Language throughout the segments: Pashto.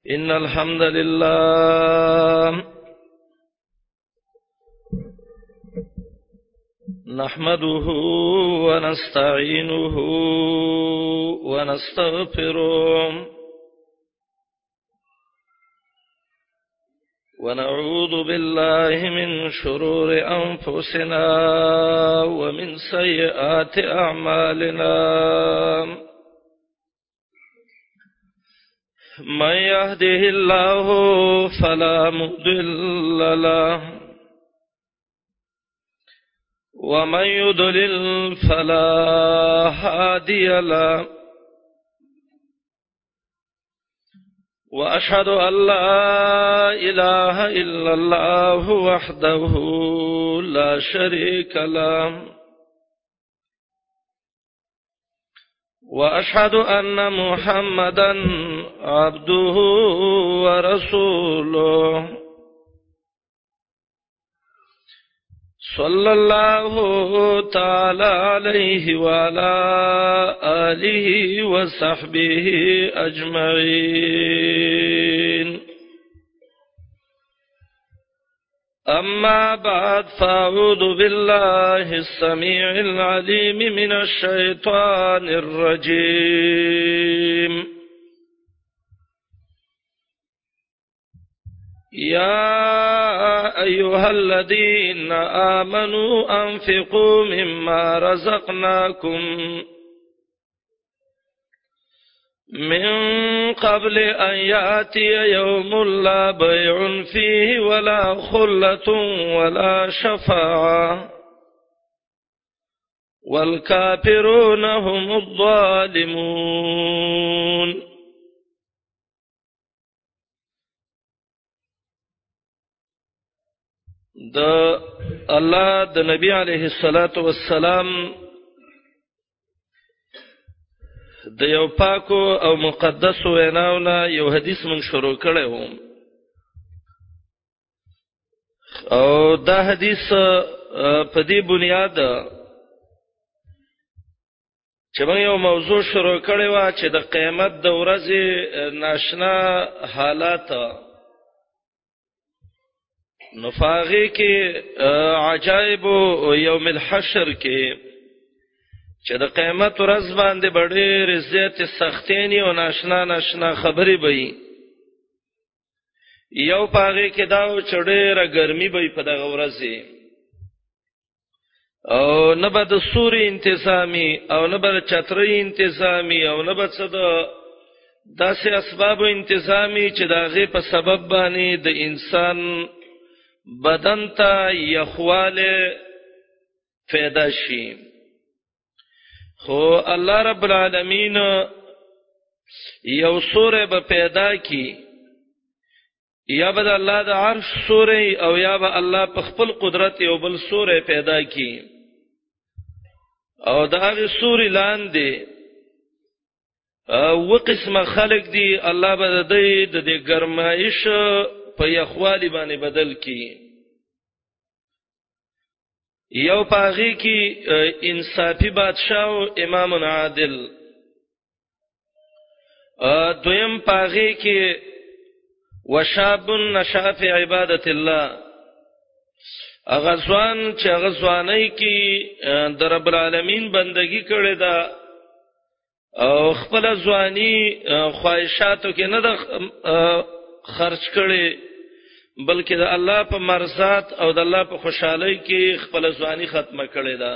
إن الحمد لله نحمده ونستعينه ونستغفره ونعوذ بالله من شرور أنفسنا ومن سيئات أعمالنا من يهده الله فلا مضل له ومن يضلل فلا هادي له وأشهد أن لا إله إلا الله وحده لا شريك له وأشهد أن محمدا عبده ورسوله صلى الله تعالى عليه وعلى آله وصحبه أجمعين أما بعد فأعوذ بالله السميع العليم من الشيطان الرجيم يا أيها الذين آمنوا أنفقوا مما رزقناكم من قبل أن يأتي يوم لا بيع فيه ولا خلة ولا شفاعة والكافرون هم الظالمون. د الله د نبی علیه الصلاۃ والسلام د یو پاکو او مقدس ویناونه یو حدیث من شروع کړو او دا حدیث په دې بنیاد چې موږ یو موضوع شروع کړو چې د قیامت د ورځې ناشنا حالات نفاغی کې عجائب یوم الحشر کې چې د قیامت ورځ باندې ډېر زیات سختینی او ناشنا خبرې وي. یو پاغه کې دا چډېره ګرمي وي په دغه ورځ او نه به د سوري انتظامی او نه به چتري انتظامی او نه به څه د داسې اسباب انتظامی چې دغه په سبب باندې د انسان بدن ته یخواله پیدا شي. خو الله رب العالمین یو سوره به پیدا کی یا به الله د عرش سوره او یا به الله په خپل قدرت یو بل سوره پیدا کی او دغه سوره لاندې او قسمه خلق دی الله به د دې ګرمایش په یخوالی باندې بدل کی. یو پاغي کی انصافی بادشاہ او امام عادل، دویم پاغي کی وشاب نشا فی عبادت الله، اغزوان چې اغزوانای کی د رب العالمین بندگی کړي دا او خپل ځواني خواهشاتو کې نه د خرج کړي بلکې د الله په مرضات او د الله په خوشحالۍ کې خپل ځواني ختمه کړې ده.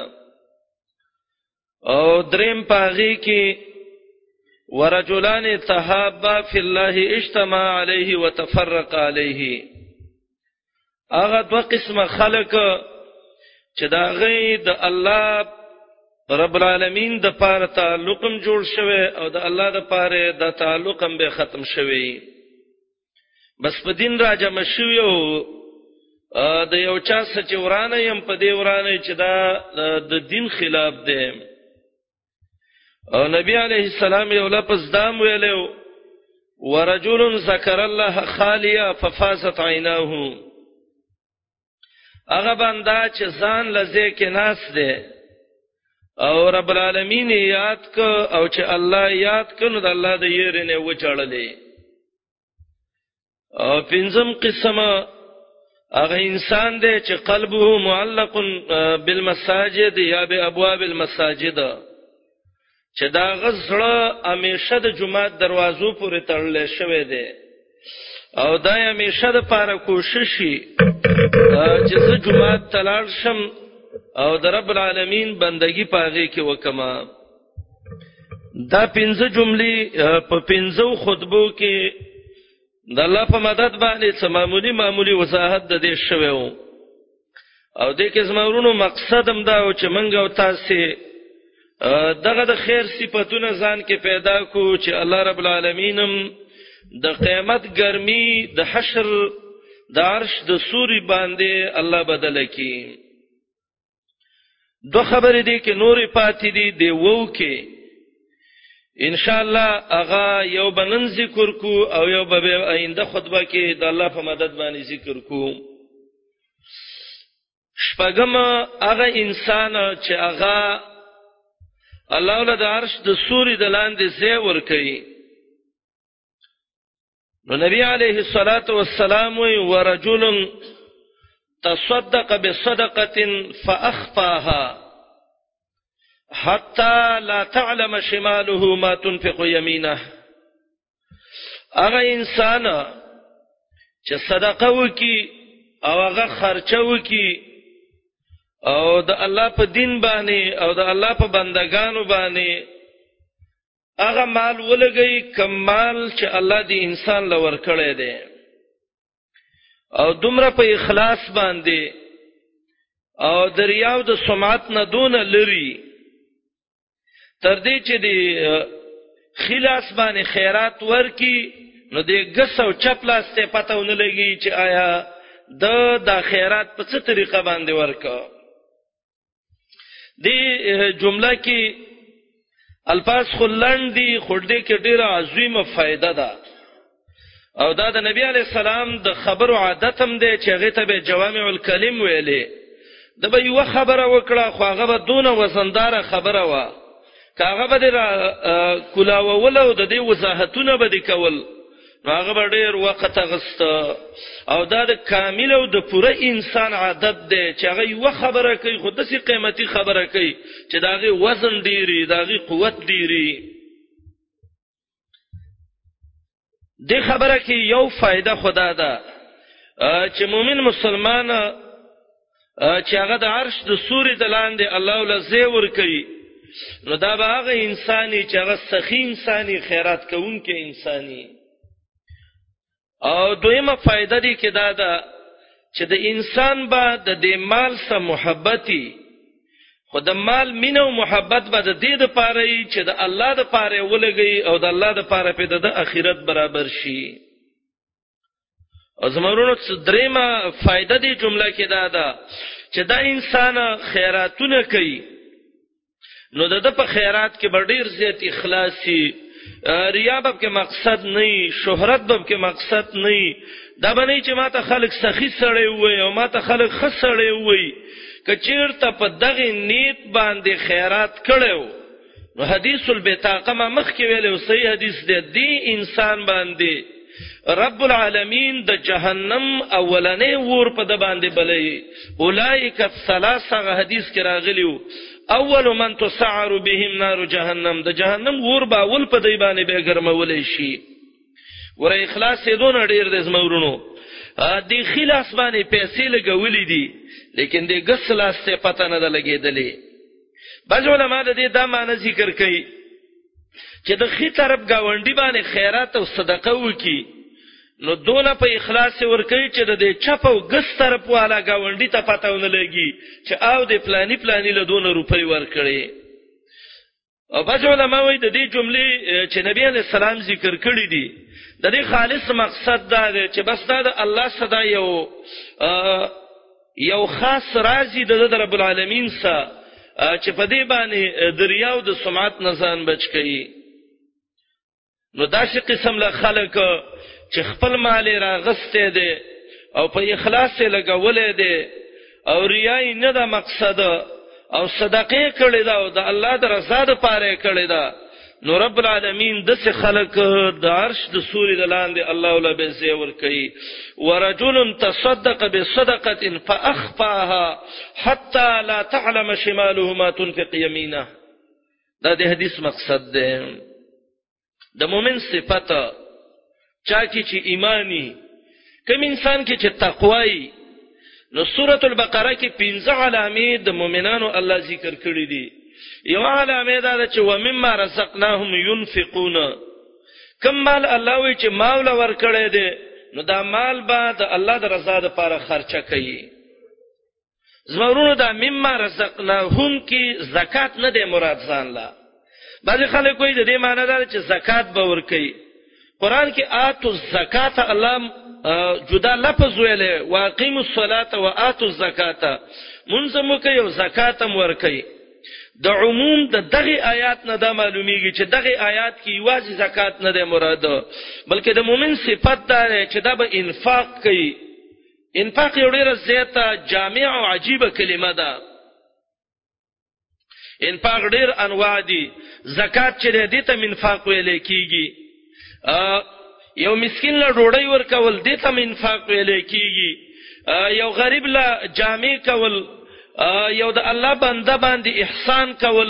او دریم پاغي کې ورجلان تحابا فی الله اجتمع علیه وتفرق علیه، هغه دوه قسمه خلق چې دا غي د الله رب العالمین د پاره تعلقم جوړ شوه او د الله د پاره د تعلقم به ختم شوی. بس په دین راجم شوی او د یو چا سچ ورانه يم په دی ورانه چې دا د دین خلاف دی. او نبی علیہ السلام یو لفظ دام ویلو ورجل ذکر الله خالیا ففازت عیناه، هغه بندا چې ځان لزه کې ناس دی او رب العالمین یاد کو او چې الله یاد کړو د الله د یری نه وچړلې. او پنځم قسمه هغه انسان دی چې قلبه معلق بالمساجد یا بابواب المساجد، چې دا غزړه همیشه د جمعه دروازو پورې تړل شوی دی او دا همیشه د پاره کوشش شي چې زه جمعه تلاړ شم او د رب العالمین بندگی پاږي کې وکما. دا پنځه جملې په پنځو خطبو کې د الله په مدد باندې معمولی وضاحت د دې شویو او د کې زمورونو مقصد هم دا او چې منګ او تاسو دغه د خیر صفاتونه ځان کې پیدا کو چې الله رب العالمین د قیامت ګرمي د حشر د عرش د سوري باندې الله بدل کړي. دو خبرې دي کې نورې پاتې دي دی وو کې ان شاء الله اغا یو بنن ذکر کو او یو به آینده خطبه کې د الله په مدد باندې ذکر کو. شپږم هغه انسان چې هغه الله له عرش د سوري د لاندې ځای ور کوي. نو نبی علیه الصلاۃ والسلام ورجل تصدق بصدقه فاخفاها حتى لا تعلم شماله ما تنفق يمينه. هغه انسان چې صدقه وکي او هغه خرچه وکي او د الله په دین باندې او د الله په بندگانو باندې هغه مال ولګي کمال چې الله دې انسان لور کړی دی او دومره په اخلاص باندې او دریاو د سمعت نه دون لري تر دې چې دی خلاص باندې خیرات ورکی نو دې غس او چپلاس ته پتاونه لګي چې آیا د خیرات په څه طریقه باندې ورکا. دې جمله کې الفاظ خلندي خړدې کې ډیره عظیمه فائدہ ده او دا د نبی علی السلام د خبرو عادت هم دی چې هغه ته به جوامع الکلم ویلې. د به یو خبره وکړه خو هغه به دونه وزندار خبره وا کاغه به کولاو ولو د دې وضاحتونه به کول هغه به ډیر وخت غست او دا د کامل او د پوره انسان عادت دی چې هغه یو خبره کوي خو د سي قیمتي خبره کوي چې داغه وزن ډیری داغه قوت ډیری. د خبره کې یو فائدہ خدا ده چې مؤمن مسلمان چې هغه د عرش د سوري د لاندې الله ول زیور کوي نو دا به هغه انساني چې هغه سخی انساني خیرات کوونکې انساني. او دویمه فائدہ دی کې دا ده چې د انسان به د دې مال سره محبتي خو د مال مینه او محبت به د دې لپاره چې د الله لپاره ولګي او د الله لپاره په د اخرت برابر شي. او زمورونو دریمه فائدہ دی جمله کې دا ده چې دا انسان خیراتونه کوي نو د په خیرات کې ډیر زیات اخلاصي ریا به کې مقصد نه شهرت به کې مقصد نه دا باندې چې ماته خلک سخی سړی وي او ماته خلک خس سړی وي کچیرته په دغه نیت باندې خیرات کړو نو حدیث البطاقه ما مخ کې ویلو صحیح حدیث دی انسان باندې رب العالمین د جهنم اولنې ور په د باندې بلې اولایک الثلاثه حدیث کې راغلیو اول من تسعر بهم نار جهنم د جهنم ور باول په دی باندې به ګرمولې شي. ور اخلاص دون ډیر د زمورونو د خلاص باندې پیسې لګولې دي لیکن د غسلاس ته پته نه لګېدلې. بعض علماء د دې دا معنی ذکر کوي چې د خې طرف گاونډي باندې خیرات او صدقه وکي نو دونه په اخلاص ورکوي چې د چپ او غس طرف والا گاونډي ته پته ونه لګي چې او د پلاني له دونه روپۍ ورکړي. او بعض علماء وایي د دې جملې چې نبی علیہ السلام ذکر کړې دي د دې خالص مقصد دا دی چې بس دا د الله صدا یو خاص رازي د رب العالمین سره چې په دې باندې دریاو د سمعت نزان بچ کړي. نو داسې قسم له خلک چې خپل مال راغسته دي او په اخلاص لګولې دي او ریای نه د مقصد او صدقې کړي دا او د الله د رضا لپاره کړي دا نو رب العالمین دسه خلق د عرش د سوري د لاندې الله ولا به زیور کوي ورجل تصدق بصدقه فاخفاها حتى لا تعلم شماله ما تنفق يمينه. دا د حدیث مقصد ده. د مؤمن صفته چا کی چې ایمانی کوم انسان کې چې تقوی. نو سورۃ البقره کې 15 علامې د مؤمنانو الله ذکر کړې دي. یو علامه دا چې ومما رزقناهم ينفقون، کوم مال الله وی چې مال ورکړي دي نو دا مال به د الله د رضا لپاره خرچه کوي. زمورونو دا مما رزقناهم کې زکات نه دی مراد ځان لا. بعض خلک کوئی د دې معنی دا چې زکات به ورکړي. قران کې آتو الزکات الله جدا لفظ ویلې واقیموا الصلاه واتوا الزکات، منظم کوي او زکات هم ورکړي. د عموم د دغه آیات نه دا معلومیږي چې دغه آیات کې واجب زکات نه ده مراد، بلکې د مؤمن صفت ده چې دا به انفاق کوي. انفاق یو ډیره زیاته جامع او عجیبه کلمه ده. انفاق ډیر انواع دي. زکات چې دې ته انفاق ویل کیږي. یو مسکین له ډوډۍ ورکول دې ته انفاق ویل کیږي. یو غریب له جامع کول، یو د الله بنده باندې احسان کول،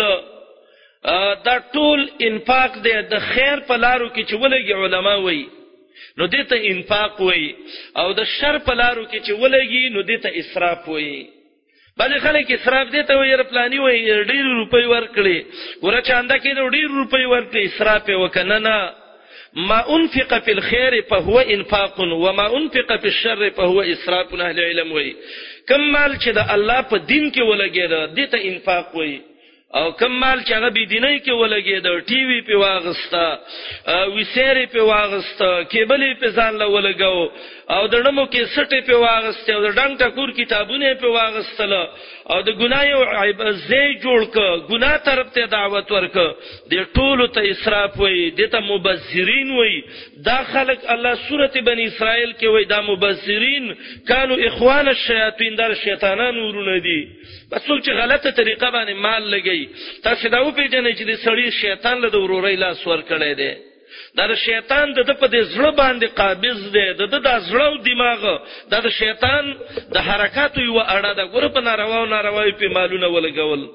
دا ټول انفاق دی. د خیر په لارو کې چې ولګي علما وایي نو دې ته انفاق وایي، او د شر په لارو کې چې ولګي نو دې ته اسراف وایي. بل خلک اسراف دې ته وایي پلاني وایي ډېر روپۍ ورکړي، ګوره چاندا کې ډېر روپۍ ورکړي اسراف وکنه. نه، ما انفق في الخير فهو انفاق وما انفق في الشر فهو اسراف. اهل علم وایي کم مال چې د الله په دین کې ولګید دې ته انفاق وایي، او کم مال چې هغه بی دیني کې ولګید ټي وي په واغستا، وسیری په واغستا، کیبلې په ځان له ولګاو، او د نمو کې سټې په واغسته، او د ډنګ ټکور کتابونه په واغستل، او د ګنايو عیب زی جوړ ک، ګناه طرف ته دعوت ورک، د ټولو ته اسراف وایي، د ته مبذرین وایي. دا خلق الله سورته بنی اسرائیل کې وایي دا مبذرین کانوا اخوان الشیاطین، در شیطانانو ورونه دي. بس څوک چې غلطه طریقه باندې مال لګي تاسو دا وپیژنئ چې د سړی شیطان له ورورۍ لاس ور کړی دی. دا شیطان د په دې زړه باندې قابض دی، د زړه او دماغ د شیطان د حرکاتو یو اړه ده. ګوره په نارواوي په مالونه ولګول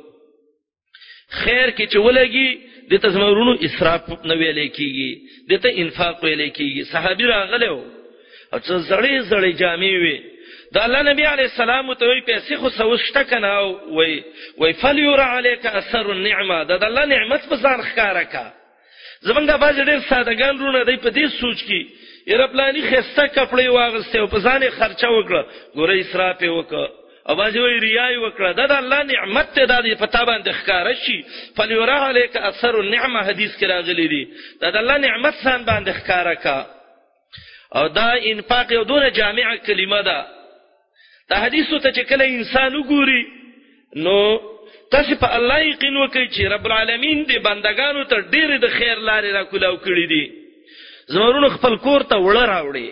خیر کې چې ولګي د تزمورونو اسراف نه ویلې کیږي، د ته انفاق ویلې کیږي. صحابي راغلو او څو زړې جامې وي، دا الله نبی علیہ السلام ته وی پیسې خو سوشته کنه، وی فلیور علیک اثر النعمه، دا الله نعمت په ځان ښکارا کا. زمونږ د باز ډېر سادهګان رونه دی په دې سوچ کې یره پلاني خسته کپړې واغسته او په ځان خرچه وکړه، ګوره اسراف وکړه، او باز وی ریای وکړه. دا د الله نعمت ته د پتا باندې ښکارا شي. فلیور علیک اثر النعمه حدیث کې راغلی دی، دا د الله نعمت ځان باندې ښکارا کا. او دا انفاق یو دونه جامع کلمه ده. دا حدیثو ته چې کله انسان وګوري نو تاسو په الله یقین وکړئ چې رب العالمین دې بندگانو ته ډېر د خیر لارې راکولاو کړې دي. زمورونو خپل کور ته وړه راوړي،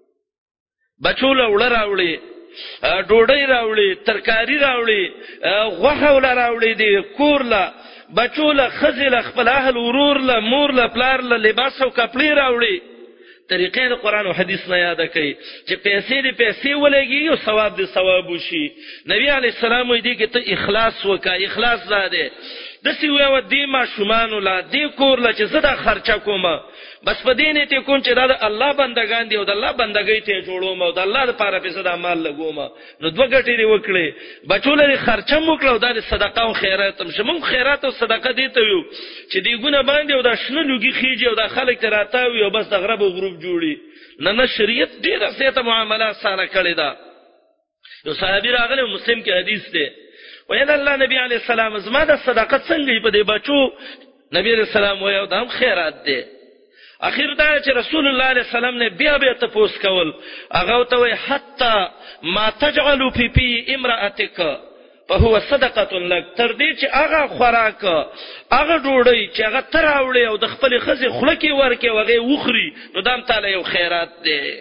بچو له وړه راوړي، ډوډۍ راوړي، ترکاری راوړي، غوښه ولا راوړي دي کور له، بچو له، خځې له، خپل اهل ورور له، مور له، پلار له لباس او کپړې راوړي. طریقې د قران او حدیث نه یاد کړئ چې پیسې ولګي او ثواب دې ثواب وشي. نبی علی السلام وی دی کې ته اخلاص وکړه، اخلاص زاده د سی ویو دی ما شومان لا دی کور لا چې زدا خرچه کوم، بس په دې نه ته کوم چې دا الله بندگان دی او د الله بندګۍ ته جوړوم او د الله لپاره په صدا مال لګوم. نو دوه ګټې دی وکړي، بچو لري خرچه وکړو او د صدقه او خیرات هم شمو. خیرات او صدقه دی ته یو چې دی ګونه باندې او د شنه لوګي خيږي او د خلک تراتاوي او بس د غرب او غروب جوړي. نه شریعت ډیره سیته معاملات سره کړی دا. یو صحابي راغلی مسلم کې حدیث دی، وین الله نبی علیہ السلام زما د صدقه څنګه په دې بچو؟ نبی علیہ السلام وایو دا هم خیرات دی. اخر دا چې رسول الله علیه السلام نه بیا تاسو کول، هغه ته وای حتا ما تجعل فی امراتک فهو صدقه لك، تر دې چې هغه خوراک هغه ډوډۍ چې هغه تراوړي او د خپل خزي خلکی ورکه وغه وخري نو دام تعالی یو خیرات دی.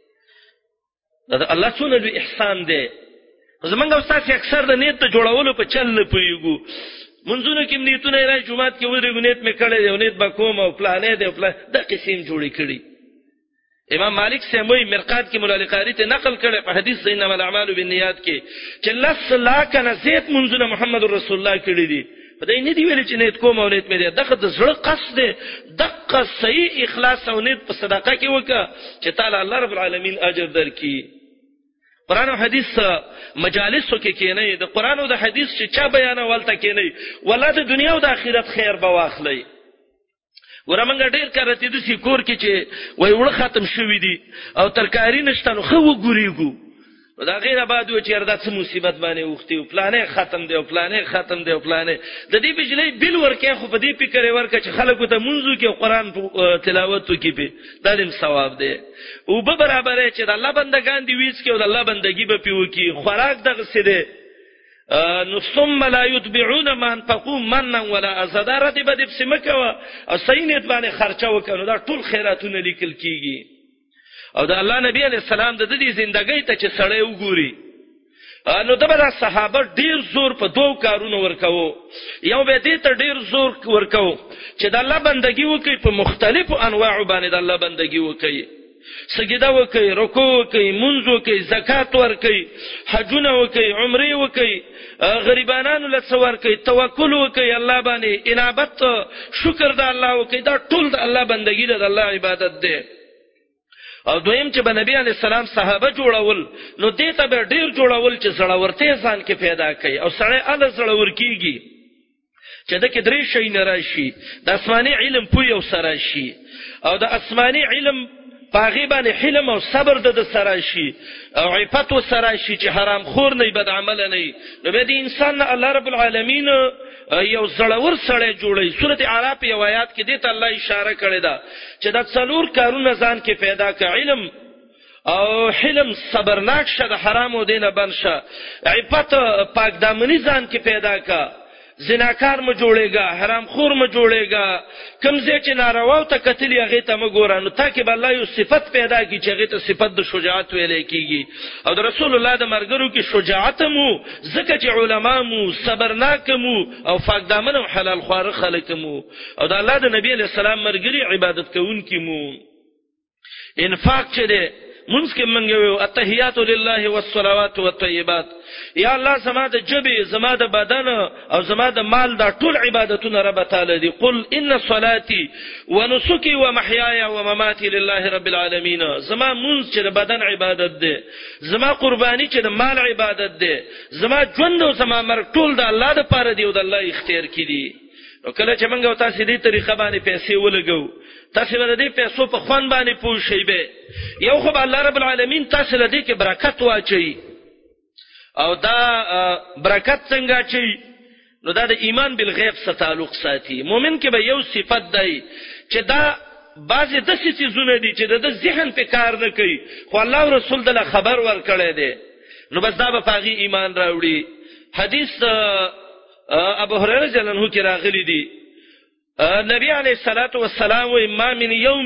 دا الله سونه لوی احسان دی. زمونږ استاد اکثر د نیت ته جوړولو په چل نه پویګو، منځونه کې نیتونه راځي جمعات کې ودرې غنیت مې کړې دی نیت به کوم او پلانې دی پلان د قسم جوړې کړي امام مالک سموي مرقات کې مولا القاری ته نقل کړي په حدیث انما الاعمال بالنیات کې چې لس لا کنه زیت منځونه محمد رسول الله کړي دي په دې نه دی ویل چې نیت کوم او نیت مې دی دغه د زړه قصد دی دغه صحیح اخلاص او نیت په صدقه کې وکړه چې تعالی الله رب العالمین اجر درکړي قرآن او حدیث مجالسو کې کېنه د قرآن او د حدیث چې چا بیانولته کېنه ولادت دنیا او د آخرت خیر به واخلي ورمنګ ډیر کارته د سکور کې چې وای وړ ختم شوې دي او ترکاری نشته نو خو وګوريګو دا غیر بعد و چې اردا څه مصیبت باندې وختي او پلانې ختم دی او پلانې ختم دی او پلانې د دې بجلی بل ورکه خو په دې فکر ورکه چې خلکو ته منځو کې قرآن تلاوت کوي په دالم ثواب دی او به برابر چې د الله بندگان دی ویس کې او د الله بندگی به پیو کې خوراک دغه څه دی نو ثم لا يتبعون ما انفقوا منا ولا ازدار دې به دې سمکه او سینت باندې خرچه وکړو دا ټول خیراتونه لیکل کیږي او د الله نبی علیہ السلام د دې ژوندۍ ته چې سړی وګوري نو دغه صحابه ډیر زور په دوه کارونو ورکاو یو به دې ته ډیر زور ورکاو چې د الله بندگی وکړي په مختلفو انواع باندې د الله بندگی وکړي سجده وکړي رکوع وکړي منځ وکړي زکات ورکړي حجونه وکړي عمره وکړي غریبانو له څور کوي توکل وکړي الله باندې انابت شکر د الله وکړي دا ټول د الله بندگی د الله عبادت ده او دویم چې به نبی علی السلام صحابه جوړول نو دې ته به ډیر جوړول چې زړورته ځان کې پیدا کړي او سړی ال زړور کیږي چې د کې درې شي نه راشي د آسماني علم پوی او سره شي او د آسماني علم پاغيبان حلم او صبر د سره شي او عفت سره شي چې حرام خور نه بد عمل نه نو به د انسان الله رب العالمین یو زړور سره جوړي سورته اعراف یو آیات کې دې ته الله اشاره کړې ده چې د څلور کارونه ځان کې پیدا کړ علم او حلم صبرناک شه د حرام او دینه بنشه عفت پاک دامنی ځان کې پیدا کړ زناکار م جوړېګا حرام خور م جوړېګا کمزې چې ناروا او تکتلی هغه ته مګورانو تاکي بل الله یو صفت پیدا کی چې هغه ته صفت د شجاعت ویلې کیږي او د رسول الله د مرګرو کې شجاعت مو زکه چې علما مو صبرناک مو او پاک دامن او حلال خوار خلک مو او د الله د نبی له سلام مرګري عبادت کوونکي مو انفاق چې ده منځ کې منګوي التحیات لله والصلوات والطیبات یا الله زما د جبه زما د بدن او زما د مال دا ټول عبادتونه رب تعالی دی قل ان صلاتي ونسكي ومحياي ومماتي لله رب العالمين زما منځ چې د بدن عبادت دی زما قرباني چې د مال عبادت دی زما ژوند او زما مرګ ټول د الله لپاره دی او د الله اختیار کړي او کله چې موږ تاسو دې طریقه باندې پیسې ولګو تاسو له دې پیسو په خوان باندې پوه شئ به یو خو الله رب العالمین تاسو له دې کې برکت واچي او دا برکت څنګه چي نو دا د ایمان بالغیب سره تعلق ساتي مؤمن کې به یو صفت دی چې دا بعضی د څه دي چې د ذهن په کار نه کوي خو الله او رسول دله خبر ورکړي دي نو بس دا به پاغي ایمان راوړي حدیث ابو هريره جل انه کې راغلي دي نبی علیہ الصلوۃ والسلام و ما من یوم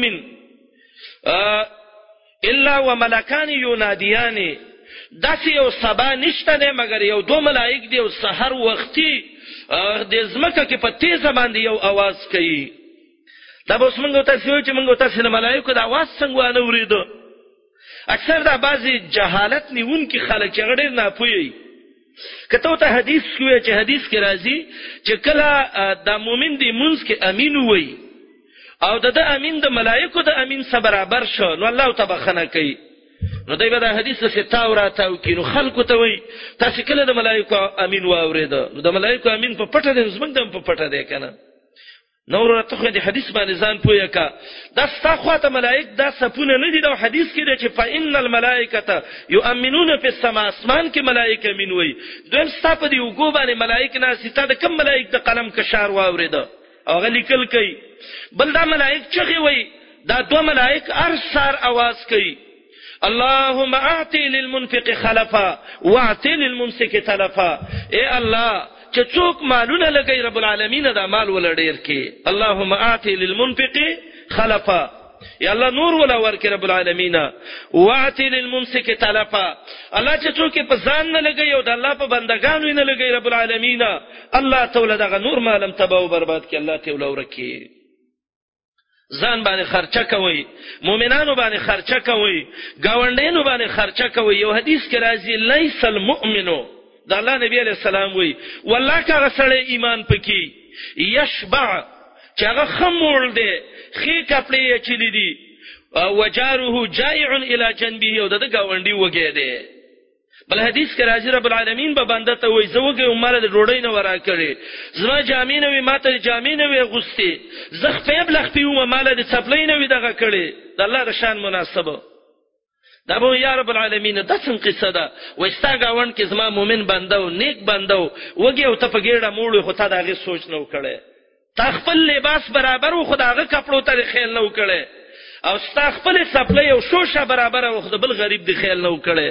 الا وملکان ینادیان داسې یو سبا نشته نه مگر یو دو ملائک دی او سحر وختي د زمکه کې په تیزه باندې یو आवाज کوي دا به څنګه تاسو چې موږ تاسو نه ملائکه د आवाज څنګه نه وریدو اکثر دا بعضی جهالت نیون کې خلک چغړې نه پوي کته ته حدیث کوي چې حدیث کې راځي چې کله د مؤمن دی منځ کې امین وي او د امین د ملائکه د امین سره برابر شو نو الله تبخنه کوي نو دایو دا حدیث څه تاورات او کینو خلکو ته وي تاسو کله د ملائکه امین واورید نو د ملائکه امین په پټه د زمنګ د په پټه ده کنه نور ته خو د حدیث باندې ځان پوهه کا دا ستاخواته ملائک دا سپونه نه دي د حدیث کې ده چې فإن الملائکه یؤمنون فی السماء اسمان کې ملائکه امین وي دویم ستاپ دی وګو باندې ملائک نه ستا د کم ملائک د قلم کشار واورید او غلی کل کوي بل دا ملائک چغي وي دا دو ملائک ارسار आवाज کوي اللهم اعطي للمنفق خلفا واعطي للممسك تلفا اے الله چې څوک مالونه لګي رب العالمین دا مال ولډیر کې اللهم اعطي للمنفق خلفا یا الله نور ولا ورکړي رب العالمین. واعتل الممسك تلفا، الله چې څوک په ځان نه لګي او د الله په بندگانو نه لګي رب العالمین، الله تعالی دغه نور مالم تباہ او برباد کړي، الله تعالی ورکړي. ځان باندې خرچه کوي، مؤمنانو باندې خرچه کوي، گاونډینو باندې خرچه کوي. یو حدیث کې راځي لیس المؤمن، د الله نبی علیہ السلام وی والله کا سړی ایمان پکې یشبع چې هغه خمول دی، خې کپړې چلی دي، وجاره جائع الى جنبه، او د گاونډي وګی دی. بل حدیث کې راځي رب العالمین به بنده ته وای زوګه عمره د ډوډۍ نه ورا کړي، زما جامې نه وي، ماته جامې نه وي غوستي، زخ په بلخ پیومه مال د چپلې نه وي دغه کړي، د الله د شان مناسبه. دا به یا رب العالمین د څنګه قصه ده، وستا گاوند کې زما مؤمن بنده او نیک بنده وګي او ته په ګیړه موړې خو ته دغه سوچ نه وکړې، تا خپل لباس برابر او خداغه کپړو ته خیال نه وکړې، او ستا خپل چپلې او شوشه برابر او خدای بل غریب دی خیال نه وکړې.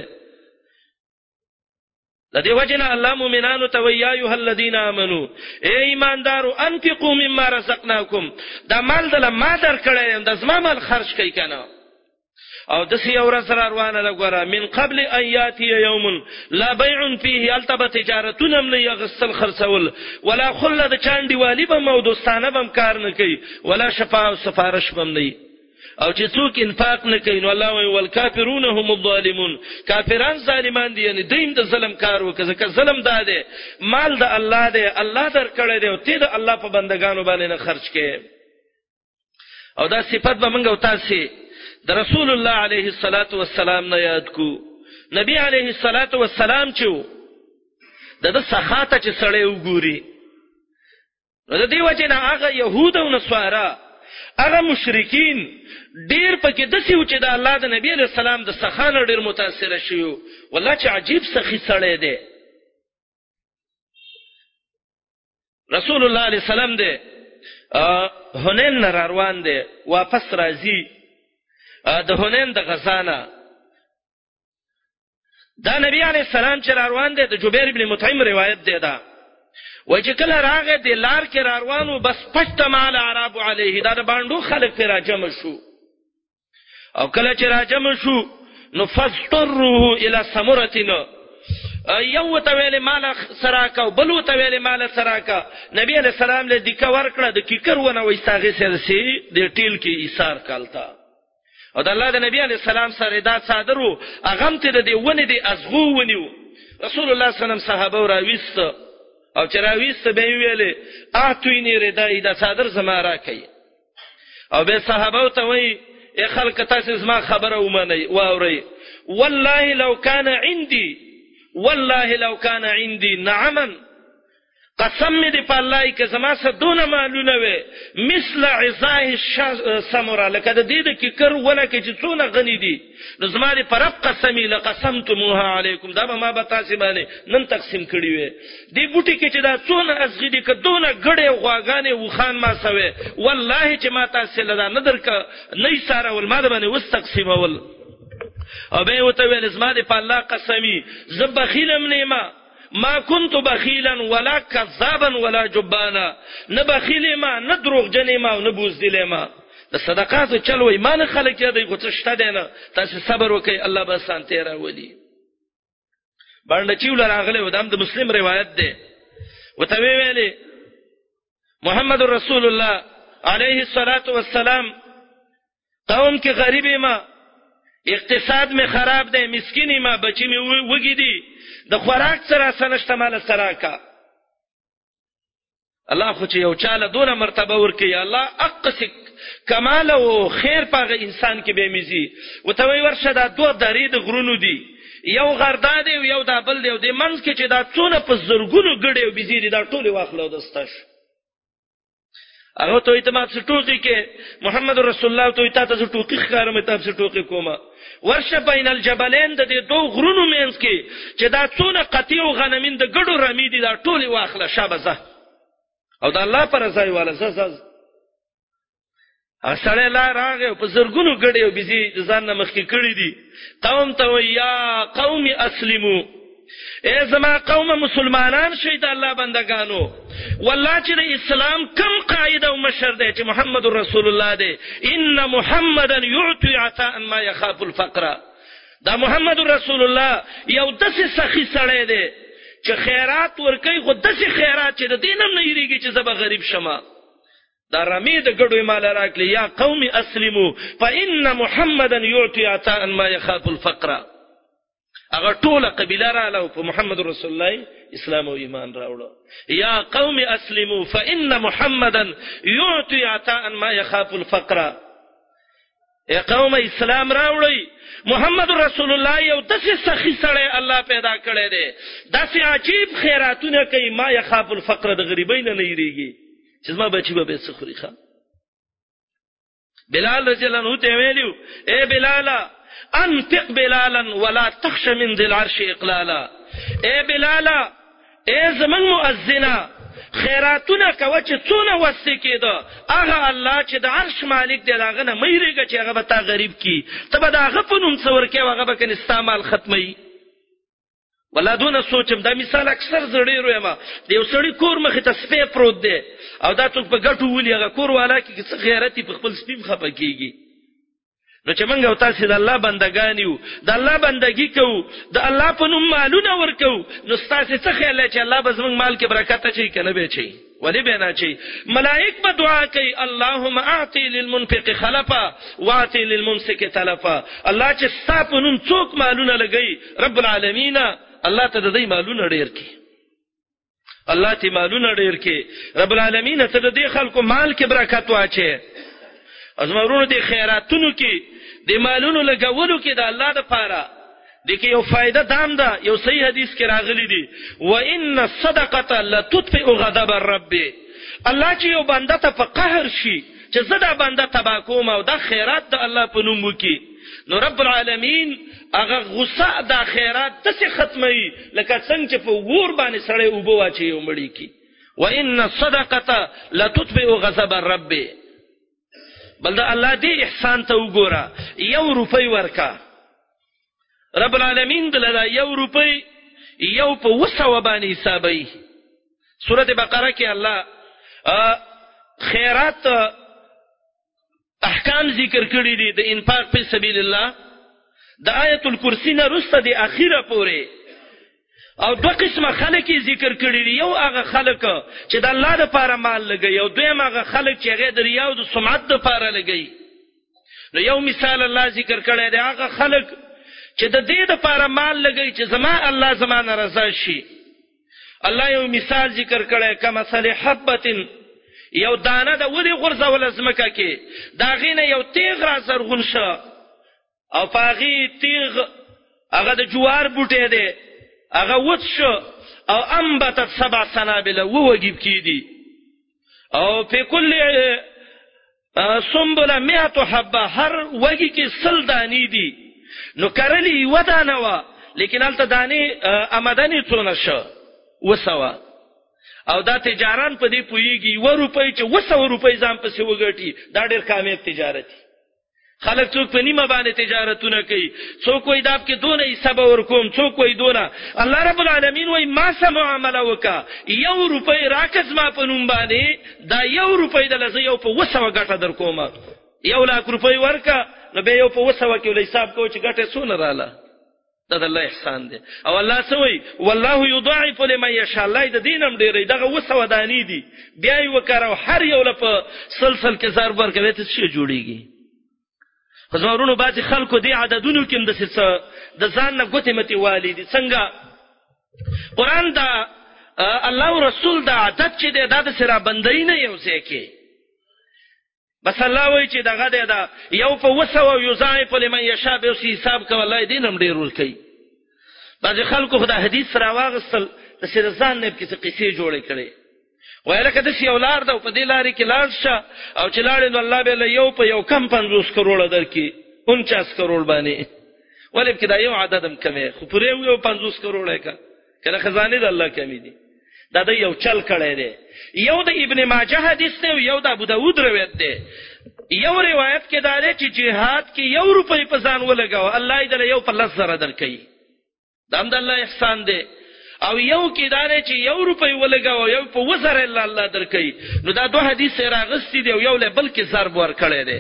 د دې وجنه الله مؤمنانو ته وی یا ایه الذین آمنو، ای ایماندارو انفقوا مما رزقناکم، دا مال دل ما درکړی د زما مال خرج کړئ کنه. او د سی اور سره روانه لګوره من قبل ایاتی یوم لا بیع فیه التب تجارتون من یغسل خرسول ولا خلد چاندی والی به مودستانه بم کار نه کوي ولا شفاعه او سفارش بم نه، او چې څوک انفاق نه کوي نو الله وی والکافرون هم الظالمون، کافران ظالمان دي، یعنی دیم د ظلم کار وکړه، ځکه ظلم ده مال د الله ده، الله درکړی دی او ته د الله په بندگانو باندې نه خرج کې. او دا صفات به موږ او تاسو د رسول الله علیه الصلاۃ والسلام نه یاد کو. نبی علیه الصلاۃ والسلام چې د سخاته چې سړی وګوري، د دې وجه نه هغه يهود او نصارا هغه مشرکین ډیر پکې دسی و چې د الله د نبی علیہ السلام د سخانه ډیر متاثر شيو، والله چې عجیب سخی سړی دی. رسول الله علیه السلام دی هنین نه روان دی، واپس راځي د هنین د غزانه. دا نبی علیہ السلام چې روان دی، د جبیر ابن مطعم روایت دی، دا وای چې کله راغی د لار کې روانو بس پټه مال عرب علیه، دا د باندې خلک ته راجم شو، او کله چې راجم شو نو فاستروه الی ثمرتنا، یو ته ویل مال سراکا او بل ته ویل مال سراکا. نبی علیہ السلام له دکا ورکړه د کیکر ونه وایستاغه سرسي د ټیل کې ایثار کالتا، او د الله د نبی علیہ السلام سره دا صادرو اغم ته د ونه دی ازغو ونیو. رسول الله صلی الله علیه وسلم صحابه راويست او چې راويست به ویلې اعطوني ردای دا صادر زما راکې، او به صحابه ته وی ای خلک تاسو زما خبره ومنئ واورئ، والله لو كان عندي، والله لو كان عندي نعما، قسم دې په الله کې زما سره دونه مالونه وي مثل عزاه السمره، لکه د دې د کیکر ونه کې چې څونه غنی دي، نو زما دې پر رب قسمی لقسمتموها علیکم، دا به ما به تاسو باندې نن تقسیم کړی وي. دې بوټي کې چې دا څونه ازغی دي کدونه غړې غواګانې وخان ما سوي، والله چې ما تاسو له نه درک نه ساره ول ما باندې وس تقسیمول. او به وته ویل زما دې په الله قسمی زبخیلم نیما، ما كنت بخیلا ولا کذابا ولا جبانا، نه بخیل ما نه دروغ جن ما نه بوزدل ما. د صدقات چلو ایمان خلک یې د غوښته دي نه، تاسو صبر وکئ الله به سانته راولي. باندې چې ولر راغله و د مسلم روایت ده، وته ویلې محمد رسول الله علیه الصلاۃ والسلام قوم کې غریب ما، اقتصاد می خراب ده، مسکین ما، بچی می وګی دي، د خوراک سره سنشته مال سره کا. الله خو چې یو چاله دونه مرتبه ورکي، الله اقصک کمال او خیر پاغه انسان کې به میزي. وتوي ورشه دا دوه درې د غرونو دي، یو غردا دی او یو دا بل دی، او د منځ کې چې دا څونه په زرګونو ګډي او بيزيري دا ټوله واخلو دستش. هغه ته ایتما څټوږي کې محمد رسول الله ته ایتاته څټوږي ښکارم ته څټوږي کومه ورشه بین الجبلین د دې دوه غرونو مینس کې چې دا څونه قطیع او غنمین د ګډو رمی دي دا ټوله واخله شابه، او دا الله پر ځای والا زز اسره لا راغه په زرګونو ګډي او بيزي ځان نه مخکې کړی دي. قوم ته یا قوم اسلمو، اے زما قوم مسلمانان شي د الله بندگانو والله چې د اسلام کم قائد او مشر دی چې محمد رسول الله دی ان محمدا يعطي عطاء ما يخاف الفقر دا محمد رسول الله یو داسې سخی سړی دی چې خیرات ورکوي خو داسې خیرات چې د دینم نه یریږي چې زه به غریب شمه دا رمی د ګډوي مال راکړي یا قوم اسلموا فان محمدا يعطي عطاء ما يخاف الفقر هغه ټوله قبیله رااله په محمد رسول الله اسلام او ایمان راوړو یا قوم اسلموا فان محمدا يعطي عطاء ما يخاف الفقر یا قوم اسلام راوړي محمد رسول الله یو داسې سخی سړی الله پیدا کړی دی داسې عجیب خیراتونه کوي ما يخاف الفقر د غریبۍ نه یریږي چې ما بچي به څه خوري ښا بلال رضی الله عنه ته ویلو اے بلال انفق بلالا ولا تخش من ذي العرش اقلالا اے بلال اے زمن مؤذنا خیراتونه کوه چې څونه وسې کېده هغه الله چې د عرش مالک دی هغه نه مېریږي چې هغه به تا غریب کی ته به د هغه په نوم څه ورکې هغه به کنه استعمال ختمي ولادونه سوچم دا مثال اکثر زړې رویما د یو سړی کور مخې ته سپی پروت دی او دا څوک په ګټو ولي هغه کور والا کې څه غیرتي په خپل سپیم خپه کیږي نو چې موږ او تاسو د الله بندگان یو د الله بندگی کوو د الله په نوم مالونه ورکو نو تاسو څه خیال چې الله به زموږ مال کې برکت اچي کنه به چي ولی به نه چي ملائک به دعا کوي اللهم اعطي للمنفق خلفا واعطي للممسك تلفا الله چې ستاسو په نوم څوک مالونه لګي رب العالمین الله ته د دې مالونه ډیر کی الله ته مالونه ډیر کی رب العالمین ته د دې خلکو مال کې برکت واچي ازمرونو دي خیراتونو کې د مالونو لګولو کې د الله د پاره د کې یو فائدہ دام ده یو صحیح حدیث کې راغلی دی وان الصدقه لتطفئ غضب الرب الله چې یو بنده ته په قهر شي چې زدا بنده تبا کوم او د خیرات د الله په نوم وکي نو رب العالمین هغه غصه د خیرات ته ختمي لکه څنګه چې په ور باندې سړی وبو واچي یو مړی کی وان الصدقه لتطفئ غضب الرب بل دا الله دې احسان ته وګوره 1 روپۍ ورکا رب العالمین دلته 1 روپۍ یو په وسو باندې حسابي سورته بقره کې الله خیرات احکام ذکر کړی دي د انفاق په سبیل الله د آیت الکرسی نه رسته د اخیره پورې او دو قسمه خلک ذکر کړی دي یو هغه خلک چې د الله لپاره مال لګي او دویم هغه خلک چې هغه د ریا او د سمعت لپاره لګي نو یو مثال الله ذکر کړی دی هغه خلک چې د دې لپاره مال لګي چې زما الله زمانه رضا شي الله یو مثال ذکر کړی کما مثل حبه یو دانه د ودی غرزول زمکه کې دا غینه یو تیغ را زرغون شو او پاغي تیغ هغه د جوار بوټی دی هغه وڅ او انبتت 7 سنابل ووجب کیدی او په کل سنبله 100 حبه هر وږي کې 100 دانی دي نو کرلی ودانه وا لیکن الته دانی آمدنی څونه شو وسوا او دا تجاران په دې پویږي 1 روپۍ چې 200 روپۍ ځان پسې وګټي دا ډېر کامیاب تجارت خلک څوک په نیمه باندې تجارتونه کوي څوک وای دا کې دونه حساب ورکوم څوک وای دونه الله رب العالمین وای ما سم عمل وکا 1 روپۍ راکز ما په نوم باندې دا 1 روپۍ د لزه یو په 200 ګټه در کوم 1 لک روپۍ ورکا نو به یو په 200 کې ول حساب کوي چې ګټه څونه رااله دا د الله احسان دی او الله سوی والله یضاعف لمن یشاء الله د دینم ډیرې دغه 200 دانی دي بیا یو کارو هر یو لپاره سلسل کې ضرب ورکوي ته څه جوړیږي حضورونو بعضی خلکو دی عددونو کې د ځان نه ګوتې متي والدي څنګه قران دا الله او رسول دا عادت چې د سره بندۍ نه یو ځای کې بس الله وایي چې دغه دا یو په وسو یو ځای په لمن یشاء به حساب کوي دینم ډیر ورکي بعضی خلکو خدای حدیث راواغستل د سره ځان نه کې څه قصې جوړې کړي وایله کده سی اولار دا په دې لارې کې لاړ شه او چې لاړ نو الله به له یو په یو کم 50 کروڑ درکې 49 کروڑ باندې ولې کې دا یو عددم کمه خو پرې یو 50 کروڑ کا کله خزانه د الله کمی دي دا د یو چل کړي دي یو د ابن ماجه حدیث دی یو د ابو داود روایت دی یو روایت کې دا دی چې جهاد کې 1 روپۍ په ځان ولګاو الله دې له یو په 10 زره درکې دا هم د الله احسان دی. او یو کې دانه چې 1 روپۍ ولګاو یو په وزر الله درکې، نو دا دوه حدیث راغستې دی او یو له بل کې ضرب ور کړی دی.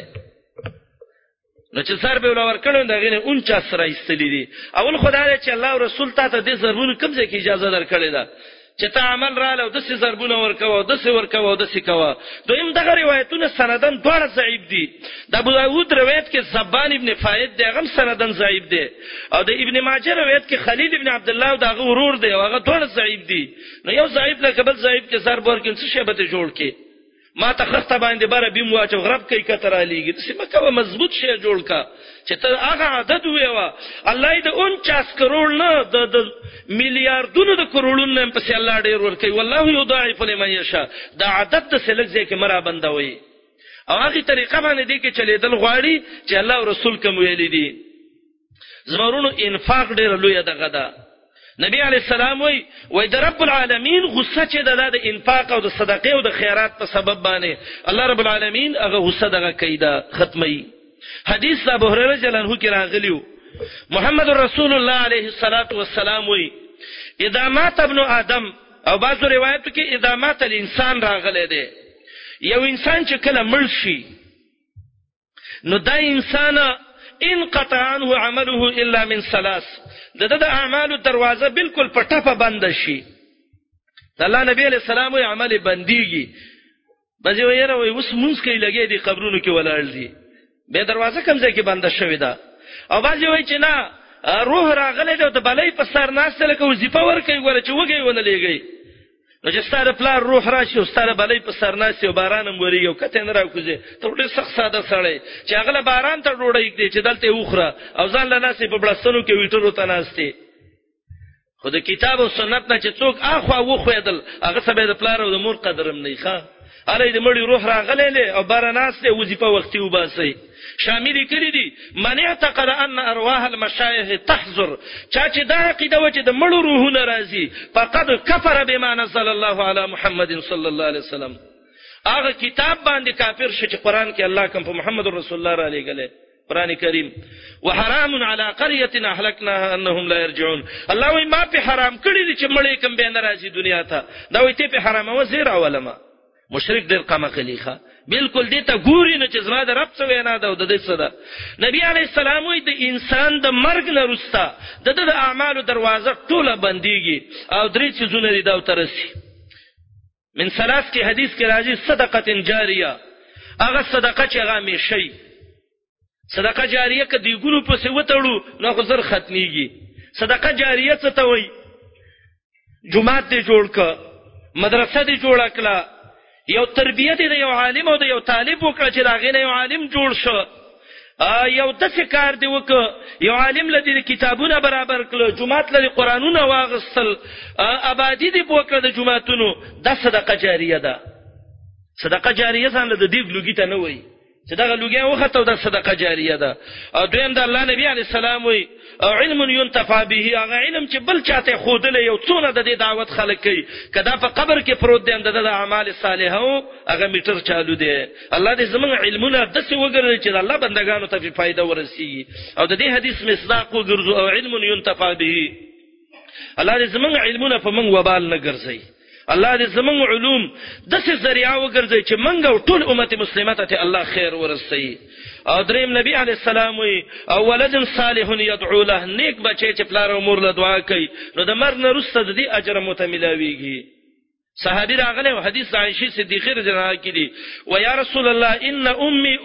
نو چې ضرب ور کړو دا غینه 49 را ایستلې دي. اول خدای چې الله او رسول ته د ضربونو کوم ځای کې اجازه درکړې ده چې ته عمل را له د څه ضربونه ورکوه د څه ورکوه د څه کوه. دویم دغه روایتونه سندن دواړه ضعیف دي. د ابو داود روایت کې زبان ابن فائد دغه سندن ضعیف دي، او د ابن ماجه روایت کې خلیل ابن عبد الله دغه ورور دی او هغه دواړه ضعیف دي. نو یو ضعیف له قبل ضعیف کې ضرب ورکړي څه شی به جوړ کې ما ته خسته باندې بره بیم واچو غرب کوي کتر علیږي سیمه کوه مضبوط شی جوړ کا چې ته هغه عدد ویوا. الله دې 49 کروڑ نه د میلیارډونو د کروڑونو په څیر الله ډیر ور کوي. والله یضاعف لمن یشاء. دا عدد د سلک ځکه مرا بندوي او هغه طریقه باندې دې کې چلیدل غواړي چې الله او رسول کوم ویلي دي. زمورونو انفاق ډیر لوی دغه ده. نبی علیہ السلام وای د رب العالمین غصه چې د انفاق او د صدقې او د خیرات په سبب باندې الله رب العالمین هغه غصه دغه کیدا ختمي. حدیث ابو هريره جل انه کې راغلیو محمد رسول الله علیه الصلاۃ والسلام وای اذا مات ابن ادم، او بعضو روایتو کې اذا مات الانسان راغلی دی. یو انسان چې کله مړ شي نو دا انسان انقطع عنه عمله الا من ثلاث، د اعمالو دروازه بالکل په ټپه بند شي. الله نبی علیہ السلام وی عمل بنديږي. بعضی ویره وي اوس مونږ کې لګي دي قبرونو کې ولاړ دي به دروازه کوم ځای کې بند شوې ده. او بعضی وی چې نه روح راغله ده د بلای په سر ناشته لکه وظیفه ورکوي ګوره چې وګي ونه لګي. نو چې ستاره پلار روح راشي او ستاره بلای په سر ناشته او باران موري او کته نه راکوزي ته ډېر سخت ساده سړی چې هغه باران ته ډوړی کې چې دلته وخره او ځان له ناسې په بلستانو کې ویټرو ته ناشته. خو د کتاب او سنت نه چې څوک اخوا وخویدل هغه سبه د پلار او د مور قدرم نه ښه. علي د مړي روح راغله او بارناسته وظیفه وختي وباسي. شامل کړي دي من اعتقد ان ارواح المشایخ تحضر، چا چې دا عقیده و چې د مړو روحونه راځي فقد کفر بما نزل الله على محمد صلی الله علیه وسلم. هغه کتاب باندې کافر شي چې قران کې الله کوم په محمد رسول الله را لګله قران کریم. وحرام على قريه اهلكناها انهم لا يرجعون. الله وی ما په حرام کړی دي چې مړی کوم به نه راځي دنیا ته. دا وی ته په حرام و زیرا ولما مشرک دل قمه خلیخه بالکل دې ته ګوري نه چې زما د رب څه وینا ده او د دې څه ده. نبی علی السلام وی د انسان د مرګ نه وروسته د اعمالو دروازه ټوله بنديږي او درې چیزونه دي دا ترسي. من ثلاث کې حدیث کې راځي صدقه جاریه، هغه صدقه چې هغه میشي. صدقه جاریه کې دی ګورو په څه وټړو نو غزر ختميږي. صدقه جاریه څه ته وایي؟ جمعه دې جوړ ک، مدرسه دې جوړ کړه، یو تربیت دی یو عالم او یو طالب وکړه چې دا غینه یو عالم جوړ شو، یو داسې کار دی وکړه یو عالم لدی کتابونه برابر کړل، جمعات لدی قرانونه واغستل، آبادی دی وکړه د جمعاتونو. دا صدقه جاریه ده. صدقه جاریه ځان له دې لوګی ته نه وای چې دا لوګي وخته د صدقه جاریه ده. او دویم د الله نبی علی السلام وی علم ينتفع به، هغه علم چې بل چاته خودله یو څونه د دې دعوت خلک کوي کدا په قبر کې پروت دي د اعمال صالحو هغه میټر چالو دي. الله دې زموږ علمونه د څه وګرځي چې الله بندگانو ته فائدہ ورسیږي او د دې حدیث مصداق وګرځو او علم ينتفع به. الله دې زموږ علمونه په موږ وبال نه ګرځي. الله دې زموږ علوم د څه ذریعہ وګرځي چې موږ او ټول امت مسلمه ته الله خیر ورسوي. او دریم نبی علی السلام وی او ولد صالح يدعو له، نیک بچی چې پلار او مور له دعا کوي نو د مرګ نه وروسته د دې اجر متملاویږي. صحابي راغله او حدیث عائشه صدیقه رضی الله عنها کې دي و یا رسول الله ان امي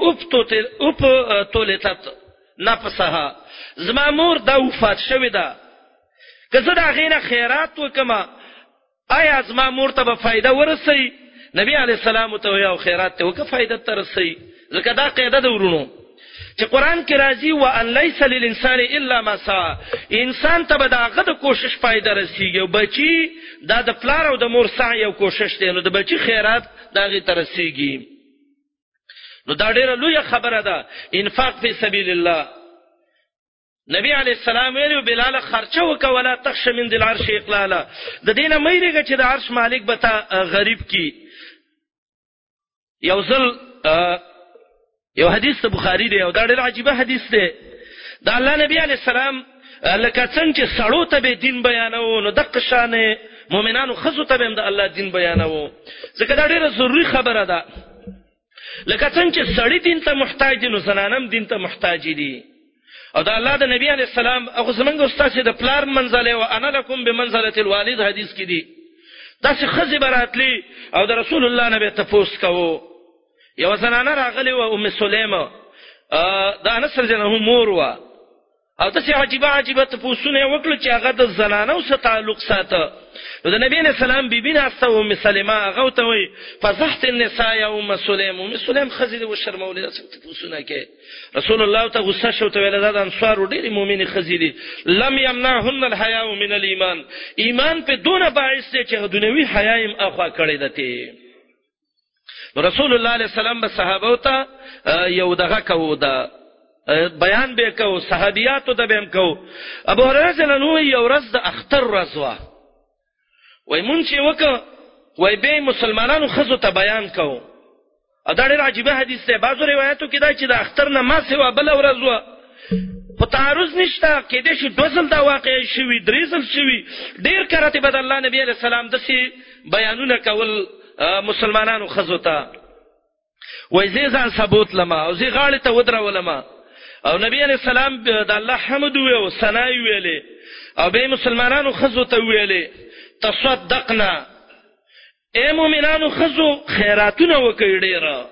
ابتلت نفسها، زما مور دا وفات شوې ده، که زه دا غینه خیرات وکما آیا زما مور ته به فائدہ ورسي؟ نبی علی السلام ته یو خیرات ته وکه فائدہ ترسي. ځکه دا قاعده ده ورونو چې قران کې راځي وان ليس للانسان الا ما سعى، انسان ته به دا غد کوشش فائدہ رسیږي. او بچي دا د پلار او د مور سعی او کوشش دی نو د بچي خیرات دا غي ترسيږي. نو دا ډیره لوی خبره ده انفاق فی سبیل الله. نبی علیہ السلام ویلو بلال خرچه وکولا تخش من ذل عرش اقلالا، د دینه مېریږي چې د عرش مالک به تا غریب کی. یو حدیث بخاری دی او دا ډېر عجیب حدیث دی. دا الله نبی علیہ السلام لکه څنګه چې سړو ته به دین بیانو نو دغه شانه مؤمنانو خزو ته به د الله دین بیانو. ځکه دا ډیره ضروری خبره ده. لکه څنګه چې سړی دین ته محتاج دي نو زنانم دین ته محتاج دي. او دا الله د نبی علی السلام هغه زمونږ استاد د پلار منزله او انا لکم بمنزله الوالد حدیث کې دي. دا چې خزي براتلی او د رسول الله نبی ته پوښت کوو. یو زنانه راغلی و ام سلیمه دا انس رضی الله عنه مور و او تاسو عجیبه تاسوونه وکړو چې هغه د زنانو سره تعلق ساته. نو د نبی علیہ السلام بیبی ناسته ام سلمہ هغه ته وی فزحت النساء یا ام سلیم. ام سلیم خزیده و شرمولې تاسوونه کې رسول الله ته غصه شو ته ویل دا انصار ډېری مؤمنې خزیدي لم يمنعهن الحياء من الايمان. ایمان په دونه باعث دی چې دنیوي حیا یې اخوا کړی دته. رسول الله علیه السلام به صحابه ته یو دغه کوو دا بیان به کو صحابياتو ته به کو. ابو هريره جنو یو ورځ د اختر ورځ وا وای مونږ چې وک وای به مسلمانانو خزو ته بیان کو. دا ډېر عجیبه حدیث دی. بعضو روایتو کې دا چې د اختر نه ما سوا بل ورځ وا په تعرض نشته کې دې شي دوزل دا واقع شوی دریزل شوی ډېر کرته بد الله نبی عليه السلام دسي بیانونه کول مسلمانانو خزو ته. وای زه ځان ثبوت لما او زه غاړه ته ودرولما او نبی علیہ السلام د الله حمد او ثنا ویلې او به مسلمانانو خزو ته ویلې تصدقنا اے مومنانو خزو خیراتونه وکړي ډیر.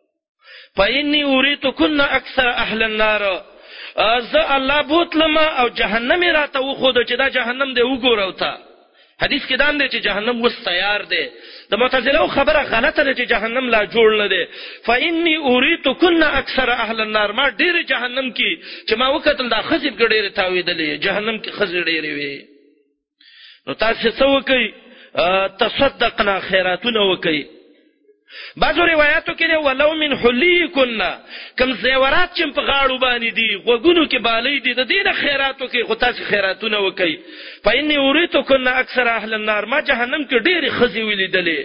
فإني أريدكن أكثر أهل النار. ذا الله بوتلما او جهنم راته وخود چې دا جهنم دی وګورو تا. حدیث کې دا دی چې جهنم وس تیار دی. د معتزله خبره غلطه ده چې جهنم لا جوړ نه دی. فإني أريدكن أكثر أهل النار. ما ډیر جهنم کې چې ما وکتل دا خزب ګډېره تاویدلې جهنم کې خزې ډېرې وي. نو تاسو څه وکئ تصدقنا خیراتونه وکئ. بعضو روایتو کې ولو من حلیکن کم زیورات چې په غاړو باندې دي غوګونو کې بالې دي د دې خیراتو کې خو تاسو خیراتونه وکئ. فإني أريدكن أكثر أهل النار. ما جهنم کې ډېرې خزې ولیدلې.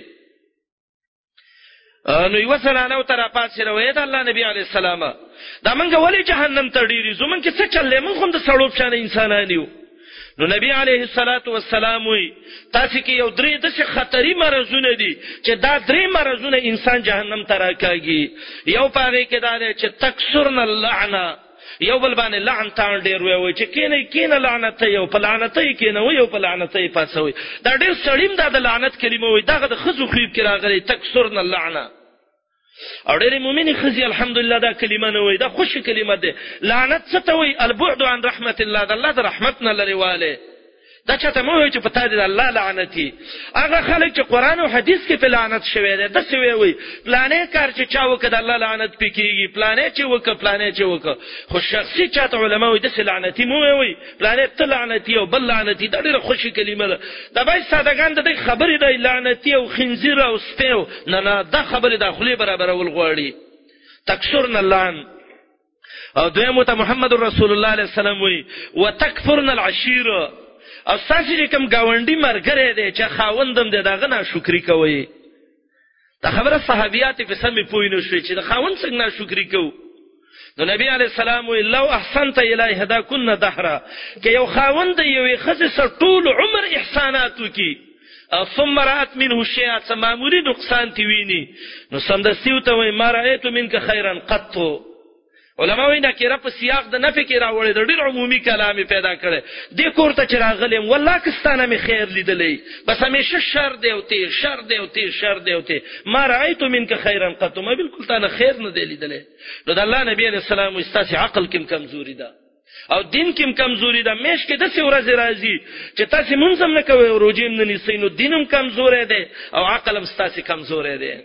نو یو سره نو تر پات سره وې د الله نبی علی السلام دا منګه ولې جهنم ته ډېری زمون کې څه چلې مون هم د سړوب شان انسانان یو. نو نبی علیه الصلاۃ والسلام وی تاسو کې یو درې د خطرې مرزونه دي چې دا درې مرزونه انسان جهنم ته راکاږي. یو پاره کې دا چې تکثرن اللعنه یو بل باندې لعن تان ډیر وي چې کینه لعنت یو په لعنت کینه وي یو په لعنت پاسوي. دا ډیر سړیم دا د لعنت کلمه وي دا د خزو خيب کې راغلي تکثرن اللعنه. او ډېر مؤمن خزي الحمدلله دا کلمه نه وي دا خوش کلمه ده. لعنت څه ته وي؟ البعد عن رحمت الله. د الله د رحمتنا لري واله. دا چاته مو وي چې پتا دي الله لعنتي. هغه خلک چې قران او حديث کې په لعنت شوی دي د څه وي پلانې کار چې چا وکړه الله لعنت پکېږي پلانې چې وکړه خو شخصي چاته علما وي د لعنتي مو وي پلانې ته لعنتي او بل لعنتي دا ډېر خوشي کلمه ده. دا به سادهګان د خبرې د لعنتي او خنزیر او سپیو نه دا خبره داخلي برابر ول غواړي. تکثرن اللعن. او دویمه ته محمد رسول الله صلی الله علیه وسلم وي وتکفرن العشیره. او ساسي کوم گاونډي مرګره دي چې خاوندم دې داغه ناشکری کوي. دا خبره صحابيات په سمې پوینو شوي چې د خاوند څنګه ناشکری کوي. نو نبی علیہ السلام وی لو احسنت الی هدا کن دهرا کې یو خاوند یو خزه سر ټول عمر احساناتو کی ثم رات منه شیئا سمامری نقصان تی ویني نو سمدستیو ته وی ما رایت منک خیرا قط. علماء وینا کړه په سیاق د نفي کې راوړل د ډېر عمومي کلام پیدا کړي. د کوړه چې راغلم والله کستانه می خیر لیدلې بس همیشه شر دی او ته ما رایت منک خیرا قط. ما بالکل تا نه خیر نه دی لیدلې. نو د الله نبی علیہ السلام واستاسي عقل کې کمزوري ده او دین کې کمزوري ده. مېش کې د څه ورځ راځي چې تاسو منځم نه کوي او روجیم نه نیسئ نو دینم کمزور دی او عقل هم ستاسي کمزور دی.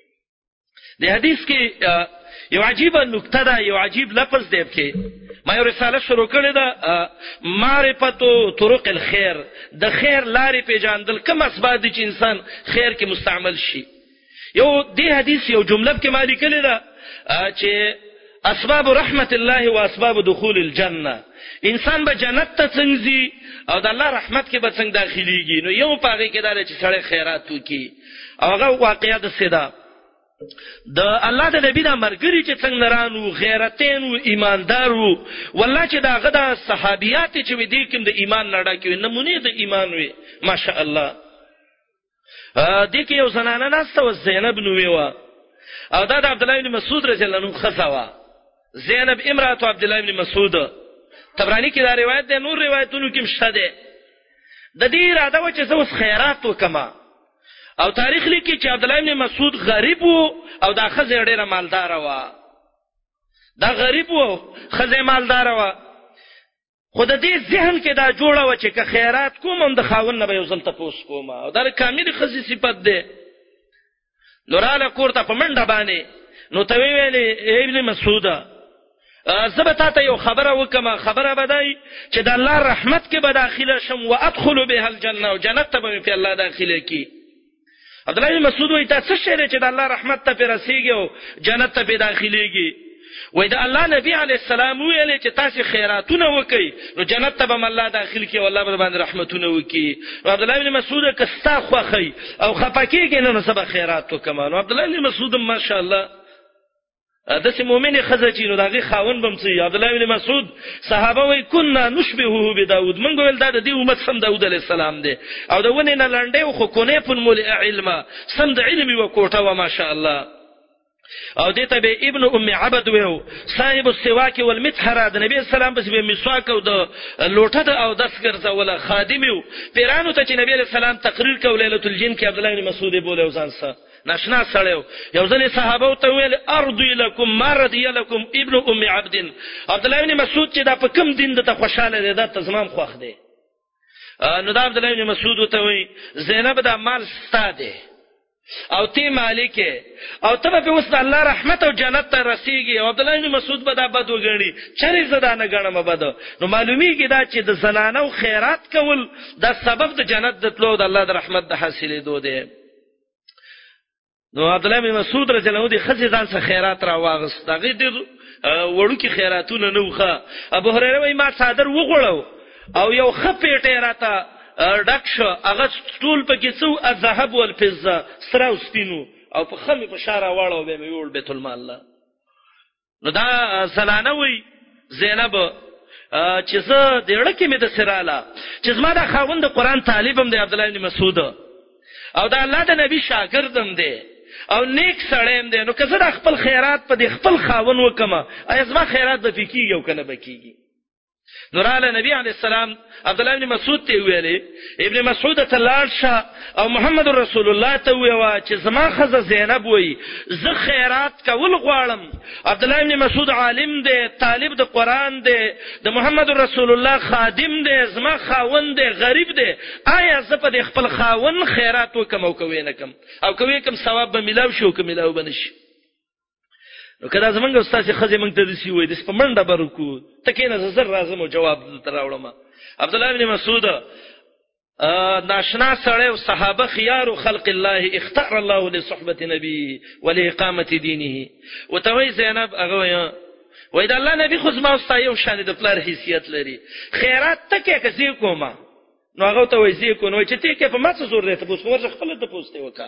د حدیث کې یو عجیب نکته ده یو عجیب لفظ دی کې ما یو رساله شروع کړې ده معرفتو طرق الخير. د خیر لارې پیژاندل کوم اسباب دي چې انسان خیر کې مستعمل شي. یو دې حدیث یو جمله کې مالي کړي ده چې اسباب رحمت الله و اسباب دخول الجنه. انسان به جنت ته څنګه او د الله رحمت کې به څنګه داخليږي. نو یو پاره کې دا چې سړی خیرات وکي او هغه واقعیت سده د الله د نبی د مرګري چې څنګه رانو غیرتین او ایماندارو والله چې دا غدا صحابيات چې وې دي کوم د ایمان نړه کې نمونه د ایمان وي ماشاء الله. دې کې یو زنانه ناسته و زینب نوې و او دا د عبد الله بن مسعود رضی الله عنه خزوا زینب امراه عبد الله بن مسعود. طبرانی کې دا روایت ده نور روایتونو کې مشته ده. د دې اراده و چې زوس خیرات وکما او تاریخ لیکي چې عبد الله بن مسعود غریب وو او دا خزه ډیره مالدار و. دا غریب وو خزه مالدار و خود دې ذهن کې دا جوړه و چې که خیرات کوم د خاون نه به یو ځل تاسو کوم او دا کامل خزي صفت ده. نوراله کوړه په منډه باندې نو ته ویلې ابن مسعود زبتا ته یو خبره وکما خبره بدای چې د الله رحمت کې به داخله شم وادخل بها الجنه او جنت ته به په الله داخله کی. عبد الله بن مسعود وایي تاسو شری چې د الله رحمت ته رسیږي او جنت ته به داخليږي. وای دا الله نبی علی السلام ویل چې تاسو خیراتونه وکئ نو جنت ته به الله داخل کی او الله به باندې رحمتونه وکي. عبد الله بن مسعود کستا خوخی او خپکیږي نو سبا خیرات وکمانو. عبد الله بن مسعود ماشاءالله داسې مؤمن خزه چې نو دغه خاون بمڅي. عبد الله بن مسعود صحابه وای کنا نشبهه بداود منګ ول دا د دې امت سم داود علی السلام دی او دا ونه نه لنډه خو کونه په مول علم سم د علم و کوټه و ماشاءالله. او دته به ابن ام عبد و صاحب السواک والمطهر د نبی اسلام بس به مسواک او د لوټه او دس ګرځول خادم و پیرانو ته چې نبی اسلام تقریر کو ليله الجن کې عبد الله بن مسعود بوله وزانسه ناشنا سړیو. یو ځل صحابه ته ویل ارضی لكم ما رضی لكم ابن ام عبد. عبد الله بن مسعود چې دا په کوم دین د خوشاله دی دا تزمام خوښ دی. نو دا عبد الله بن مسعود ته وی زینب دا مال ستاده او تی مالک او ته په وسط الله رحمت او جنت ته رسیږي. او عبد الله بن مسعود به دا بد وګڼي چری زدا نه غنمه بد. نو معلومیږي دا چې د زنانه او خیرات کول دا سبب د جنت د تلو د الله د رحمت د حاصلې دوه دی. نو عبد الله بن مسعود رضی الله عنه خزي ځان سره خیرات را واغست. دغه د وړو کې خیراتونه نه وخه. ابو هريره وای ما صادر وغړو او یو خپېټه راته ډک شو هغه ټول په کې څو الذهب والفضه سره وسپینو او په خمه په شاره واړو به ویول بیت المال. نو دا زنانه وای زینب چې زه د لړکې مې د سراله چې زما د خاوند قرآن طالبم دی عبد الله بن مسعود او دا الله د نبی شاګردم دی او نیک سړیم دی. نو که زه د خپل خیرات په د خپل خاون وکما ایا زما خیرات به فکیږي او کنه بکیږي. نوراله نبی علی السلام عبد الله بن مسعود ته ویلې ابن مسعود ته لاړ شه او محمد رسول الله ته ویوا چې زما خزه زینب وای زه خیرات کول غواړم. عبد الله بن مسعود عالم دی طالب د قران دی د محمد رسول الله خادم دی زما خاوند دی غریب دی آیا زه په خپل خاون خیرات وکم او کوي نه کم او کوي کم ثواب به ملاو شو کوم ملاو بنشي. نو کله زمونږ استاد خزه مونږ ته دسی وای د سپمنډه برکو تکینه زر راځم او جواب تراوړم. عبد الله بن مسعود ناشنا سره او صحابه خيار خلق الله اختار الله لصحبه نبي ولاقامه دينه. وتوي زینب هغه وای دا الله نبی خو زما واستایو شان د پلار حیثیت لري خیرات تکه کزي کومه. نو هغه ته وای زی کو نو چې ته کې په ماڅ زور دی ته پوس ورځ خپل ته پوسته وکا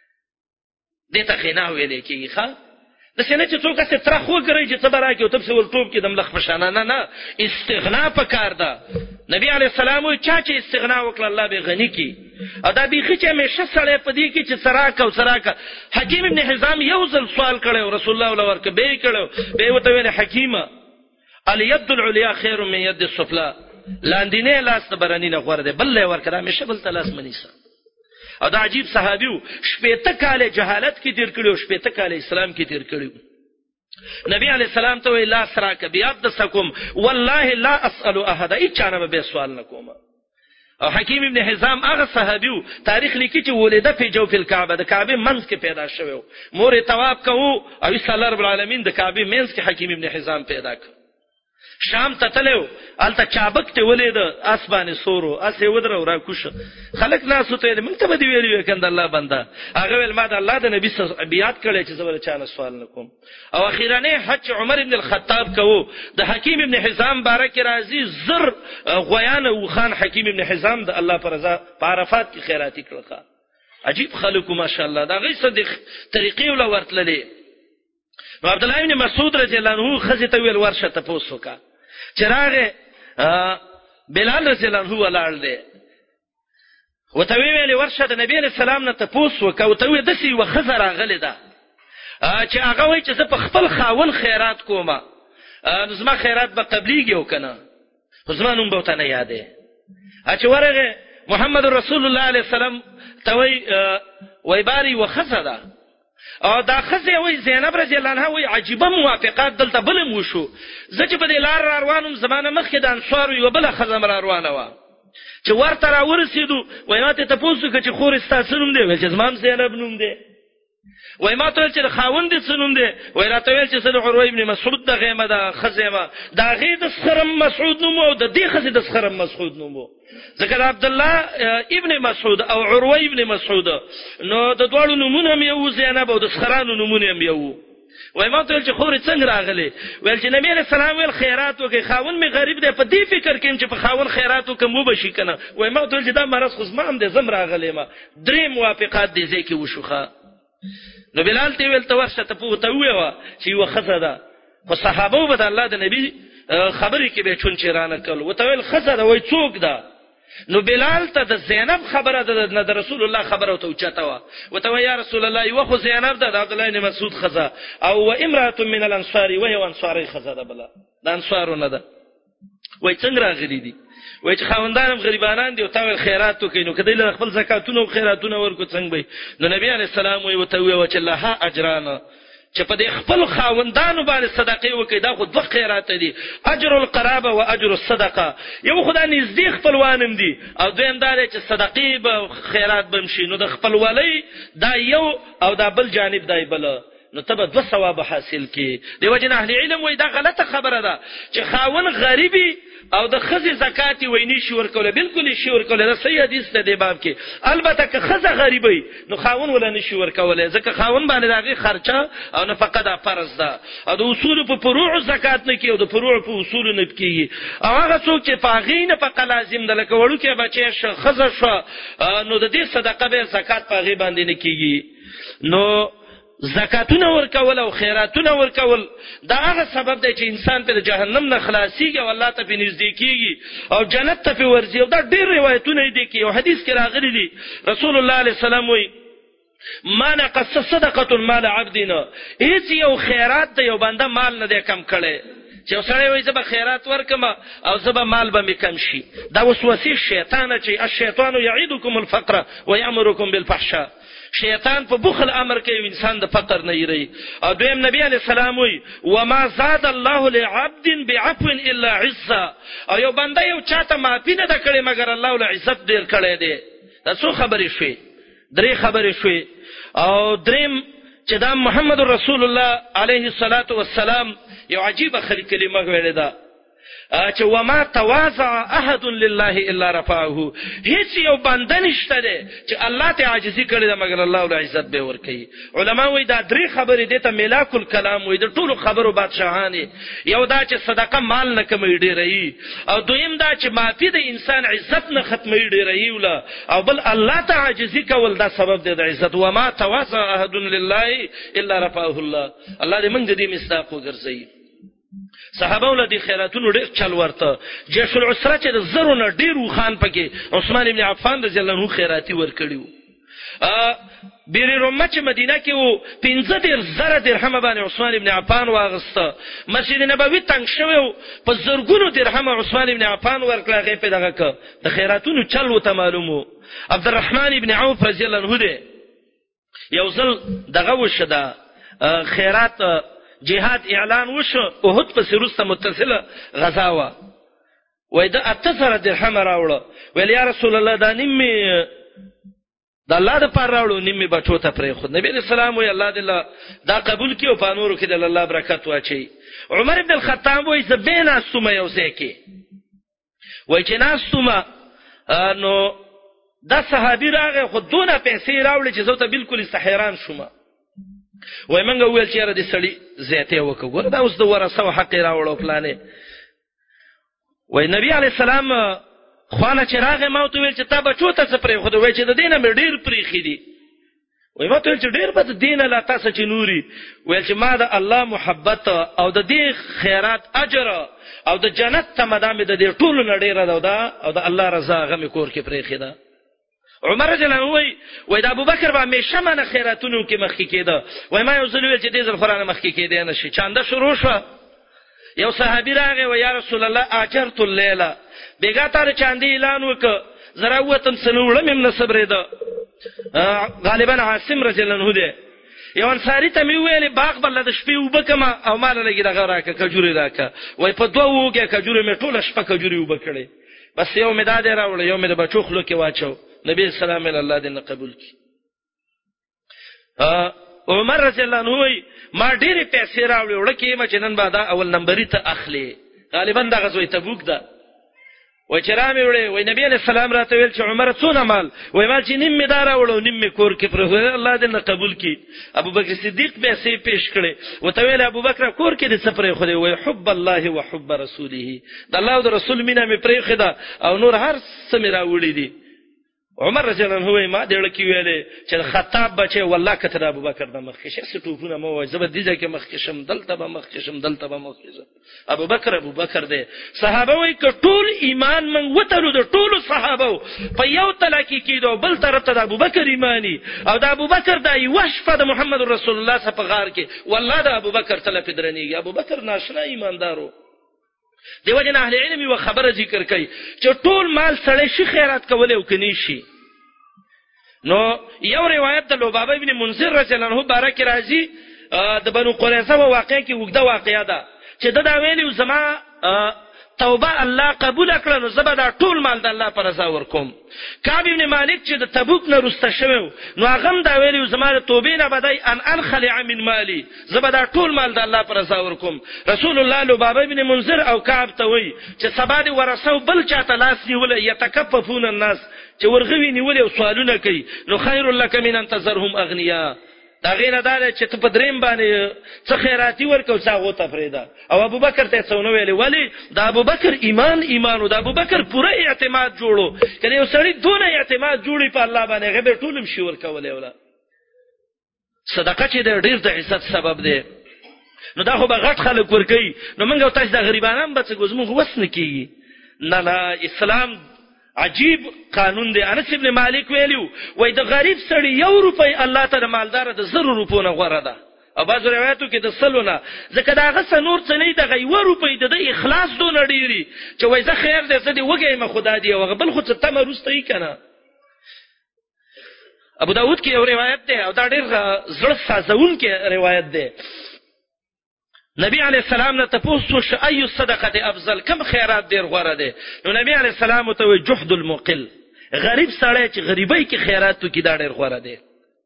دته خنا ویلې کیږي ښا د سینې چې څوک څه تر خو کوي چې صبر راکې او تب څه ورټوب کې دم لخ فشانه نه استغنا پکار ده. نبی علی السلام وی چې استغنا وکړه الله به غنی کی او دا بیخي چې همیشه سره پدې کې چې سراکا حکیم ابن حزام یو ځل سوال کړو رسول الله ولور کې به کړو به وته ویل حکیمه الید العلیا خیر من ید السفلا لاندینه لاس برانی نه غوړه بل ور کړه همیشه بل تلاس منیسه. او دا عجیب صحابیو شپېته کال جهالت کې تیر کړو شپېته کال اسلام کې تیر کړو. نبی علیہ السلام ته لا سراک بیادسکم والله لا اسال احد اچانه به سوال نکوم. او حکیم ابن حزام هغه صحابیو تاریخ لیکي چې ولده په جوف الکعبه د کعبه منځ کې پیدا شوی مور طواف کوو او صلی الله رب العالمین د کعبه منځ کې حکیم ابن حزام پیدا کړ. شام ته تلو الته چابک ته ولید اسبانه سورو اسه ودرو را کوش خلق ناس ته موږ ته دی ویلو کند الله بنده هغه ول ما د الله د نبی بیات کړي چې زول چانه سوال نکوم. او اخیرانه حج عمر ابن الخطاب کوو د حکیم ابن حزام بارک راضی زر غیان او خان حکیم ابن حزام د الله پر رضا په عرفات کې خیراتی کړه عجیب خلکو ماشاءالله دا غي صدق طریقې ول ورتللې. نو عبد الله ابن مسعود رضی الله عنه خزه ته ویل ورشه ته پوسوکا چراغه بلال رضی الله عنه ولال دی وته ویل ورشه د نبی علیہ السلام نه ته پوسوکا او ته د سی وخزه راغلی دا چې هغه وای چې زه په خپل خاون خیرات کومه نو زما خیرات به قبليږي او کنه زمانوم به ته نه یادې چې ورغه محمد رسول الله علیه السلام توي وایباری وخزه دا او دا خزه وای زینب رضی الله عنها وای عجيبه موافقات دلته بل مو شو زه چې په دې لار روانم زمانه مخکې د انصار یو بل خزه مر روانه و چې ورته را ورسېدو وای ماته تاسو چې خور استاسنوم دی وای چې زمام زینب نوم دی وای ما ته چې خاوند دې سنوم دی وای راته ویل چې سره عروه ابن مسعود د غیمه دا خزیمه دا غي د سخرم مسعود نوم او د دې خزې د سخرم مسعود نوم ذکر عبد الله ابن مسعود او عروه ابن مسعود نو د دوړو نمونه مې یو زینب او د سخرانو نمونه مې یو وای ما ته چې خور څنګه راغله ویل چې نبی علیہ السلام ویل خیرات وکي خاون می غریب دی په دې فکر کې چې په خاون خیرات وکم مو بشي کنه وای ما ته چې دا مرز خو زمام دې زم راغله ما درې موافقات دې ځکه وشوخه نو بلال ته ویل توسه ته پوته ویوا چې یو خزه ده خو صحابه به الله د نبی خبرې کې به چون چرانه کول وته ویل خزه ده وای څوک ده نو بلال ته د زینب خبره ده د رسول الله خبره ته چاته وا وته یا رسول الله یو خو زینب ده د عبد الله بن مسعود خزه او امراه من الانصار وهي انصاری خزه ده بلا د انصارونه ده وای څنګه راغلي دي وای چې خاوندانم غریبانان دي او تاول خیراتو کینو کدی له خپل زکاتونه او خیراتونه ورکو څنګه وي نو نبی علی السلام وی وته وی چې الله اجرانه چې په دې خپل خاوندانو باندې صدقې وکړي دا خو دوه خیرات دي اجر القرابه او اجر الصدقه یو خدای نږدې خپلوانم دي او دویم دا چې صدقې به خیرات بمشي نو د خپل ولی دا یو او دا بل جانب دی بل نو تبه دو ثواب حاصل کی دی وجه اهل علم وای دا غلطه خبره ده چې خاون غریبي او د خزي زکات ویني شي ورکول بالکل شي ورکول دا صحیح حدیث ده دی باب کې البته که خزه غریبي نو خاون ولا نشي ورکول ځکه خاون باندې دغه خرچه او نفقه ده فرض ده او د اصول په فروع زکات نه کی او د فروع په اصول نه کیږي او هغه څوک چې پاغینه په لازم ده لکه وړو کې بچي ش خزه شو نو د دې صدقه به زکات پاغي باندې نه کیږي نو زکاتونه ورکول او خیراتونه ورکول دا هغه سبب دی چې انسان په جهنم نه خلاصيږي او الله ته په نږدې کیږي او جنت ته ورځي او دا ډېر روایتونه دي کې یو حدیث کې راغلي دي رسول الله علیه السلام وی ما نقص صدقه مال عبدنا هیڅ یو خیرات د یو بنده مال نه دی کم کړي چې وسړی وایي زه خیرات ورکم او زه مال به کم شي دا وسوسه شیطان چې الشیطان یعیدکم الفقر ويأمرکم بالفحشاء شیطان په بخل امر کوي انسان د فقر نه یری او دویم نبی علی السلام وی وما زاد الله لعبد بعفو الا عزا او یو بنده یو چاته معافی نه کړي مگر الله ول عزت ډیر کړي دی دا څو خبرې شوي درې خبرې شوي او دریم چې دا محمد رسول الله علیه الصلاة والسلام یو عجیب کلمه ویل ده چې وما تواضع احد لله الا رفعه هیڅ یو بنده نشته دی چې الله ته عاجزي کړي دا مگر الله ول عزت به ور کوي علما وایي دا درې خبرې دي ته ملاک الکلام وایي د ټولو خبرو بادشاہانه یو دا چې صدقه مال نه کمی ډیري او دویم دا چې معافي د انسان عزت نه ختمي ډیري ولا او بل الله ته عاجزي کول دا سبب دی د عزت وما تواضع احد لله الا رفعه الله الله دې موږ دې مصداق وګرځي صحابه ولدي خیراتونو ډېر چل ورته جيش العسره چې د زرونه ډېر خان پکې عثمان ابن عفان رضی الله عنه خیراتی ورکړیو بیر رومه چې مدینه کې وو 15,000 درهم باندې عثمان ابن عفان واغسته مسجد نبوي تنگ شوی په زرګونو درهم عثمان ابن عفان ورکړه غي په دغه ک د خیراتونو چل وته معلومو عبدالرحمن ابن عوف رضی الله عنه دی یو ځل دغه وشده خیرات جهاد اعلان وشو احد په سروسته متصله غزا وا وای دا 8000 درهم راوړو ویل یا رسول الله دا نیمه د الله د پر راوړو نیمه بچو ته پرې خو نبی رسول الله وی الله دې دا قبول کیو په نورو کې د الله برکت واچي عمر ابن الخطاب وای زبینا سومه یو ځکه وای چې ناس سومه نو دا صحابي راغه خو دونه پیسې راوړل چې زه ته بالکل استحیران شوم وای منګه ویل چې را دې سړی زیاته وکړه ګور دا اوس د ورثه حق راوړو پلانې وای نبی علی السلام خانه چې راغه ما ته ویل چې تا بچو ته څه پرې خو وای چې د دینه مې ډیر پرې خېدي وای ما ته چې ډیر بد دین لا تاسو چې نوري ویل چې ما د الله محبت او د دې خیرات اجر او د جنت تمدامه د دې ټولو نډیره دا او د الله رضا غم کور کې پرې خیدا. عمر رضی الله عنه وای د ابوبکر به همیشه من خیراتونو کې مخکې کېده. وای ما یو ځل ویل چې دې ځل قرآن مخکې کېده نه شي چانده شروع شو. یو صحابي راغی و یا رسول الله اجرت الليله بیګا تر چاندې اعلان وکړ زرا وتم سنوړم من صبر ده غالبا عاصم رضی الله عنه ده یو انصاری ته می ویل باغ بل د شپې وبکما او مال لګی دغه راکه کجوري راکه وای په دوه وګه کجوري می ټوله شپه کجوري وبکړي بس یو می داد راوړ یو می د بچو خلو کې واچو نبی سلام الله دې قبول کی. عمر رضی الله عنه ما ډېرې پیسې راوړې ورکه ما جنن بادا اول نمبرې ته اخلي غالبا د غزوه تبوک ده. وای چرامه وړي وای نبی علیہ السلام راته ویل چې عمر څونه مال وای مال چې نیم می دار وړو نیم می کور کې پر الله دې قبول کی. ابو بکر صدیق پیسې پیش کړي وته ویل ابو بکر کور کې دې سفرې خو دې وای حب الله وحب رسوله د الله او رسول مینه می پرې خدا او نور هر څه می راوړي دي. عمر رضی الله عنه ما دې لکه ویلې چې خطاب بچي والله کته ابو بکر د مخکې شه ټوپونه مو وای زبر دي چې مخکې شم دلته به مخکې شم دلته به مخکې شم. ابو بکر دې صحابه وای ک ټول ایمان من وتلو د ټول صحابه په یو تلکی کېدو بل طرف ته ابو بکر ایمانی او د ابو بکر د یوشفه د محمد رسول الله صلی الله علیه وسلم والله د ابو بکر تل پدرنیږي. ابو بکر ناشنا ایماندارو دیو جن اهل علم یو خبره ذکر کوي چې ټول مال سړی شي خیرات کولای او کني شي. نو یو روایت د لبابه ابن منذر رضی الله عنه بارک راضی د بنو قریظه واقعه کې وګړه واقعیا ده چې دا ویلی زما توبه الله قبول کړه نو زبدا ټول مال د الله پر رضا ورکوم. کعب ابن مالک چې د تبوک نه رسته شوی نو هغه دا ویلی زما د توبې نه بدای ان انخلع من مالی زبدا ټول مال د الله پر رضا ورکوم. رسول الله لبابه ابن منذر او کعب ته وی چې سبا دې ورسو بل چاته لاس نیول یتکففون الناس چې ورغوي نیول او سوالونه کوي نو خیر لک من انتظرهم اغنیا دا غیر دار چې ته په دریم باندې څه خیراتی ورکو څاغو تفریدا. او ابو بکر ته څونه ویلي ولی دا ابو بکر ایمانو دا ابو بکر پوره اعتماد جوړو کله یو سړی دونه اعتماد جوړي په الله باندې غبر ټولم شي ورکولې ولا صدقه چې ډېر د عزت سبب دی. نو دا خو به غټ خلک ورکي نو موږ تاسو د غریبانو به څه ګزمو وسنه کیږي نه اسلام عجیب قانون دی. انس ابن مالک ویلو وای د غریب سړی 1 روپۍ الله تعالی مالدار د 0 روپو نه غوړه ده او باز روایتو کې د سلونه ځکه دا غس نور څه نه د 1 روپۍ د اخلاص دون ډیری چې وای زه خیر دې څه دی وګی ما خدا دی او بل خو څه تم روستای کنه. ابو داود کې یو روایت ده او دا ډیر زړه سازون کې روایت ده. نبی علیہ السلام نه تاسو شو ايو صدقه افضل کم خیرات ډیر غوړه ده. نو نبی علیہ السلام ته جهد المقل غریب سړی چې غریبۍ کې خیراتو کې دا ډیر غوړه ده.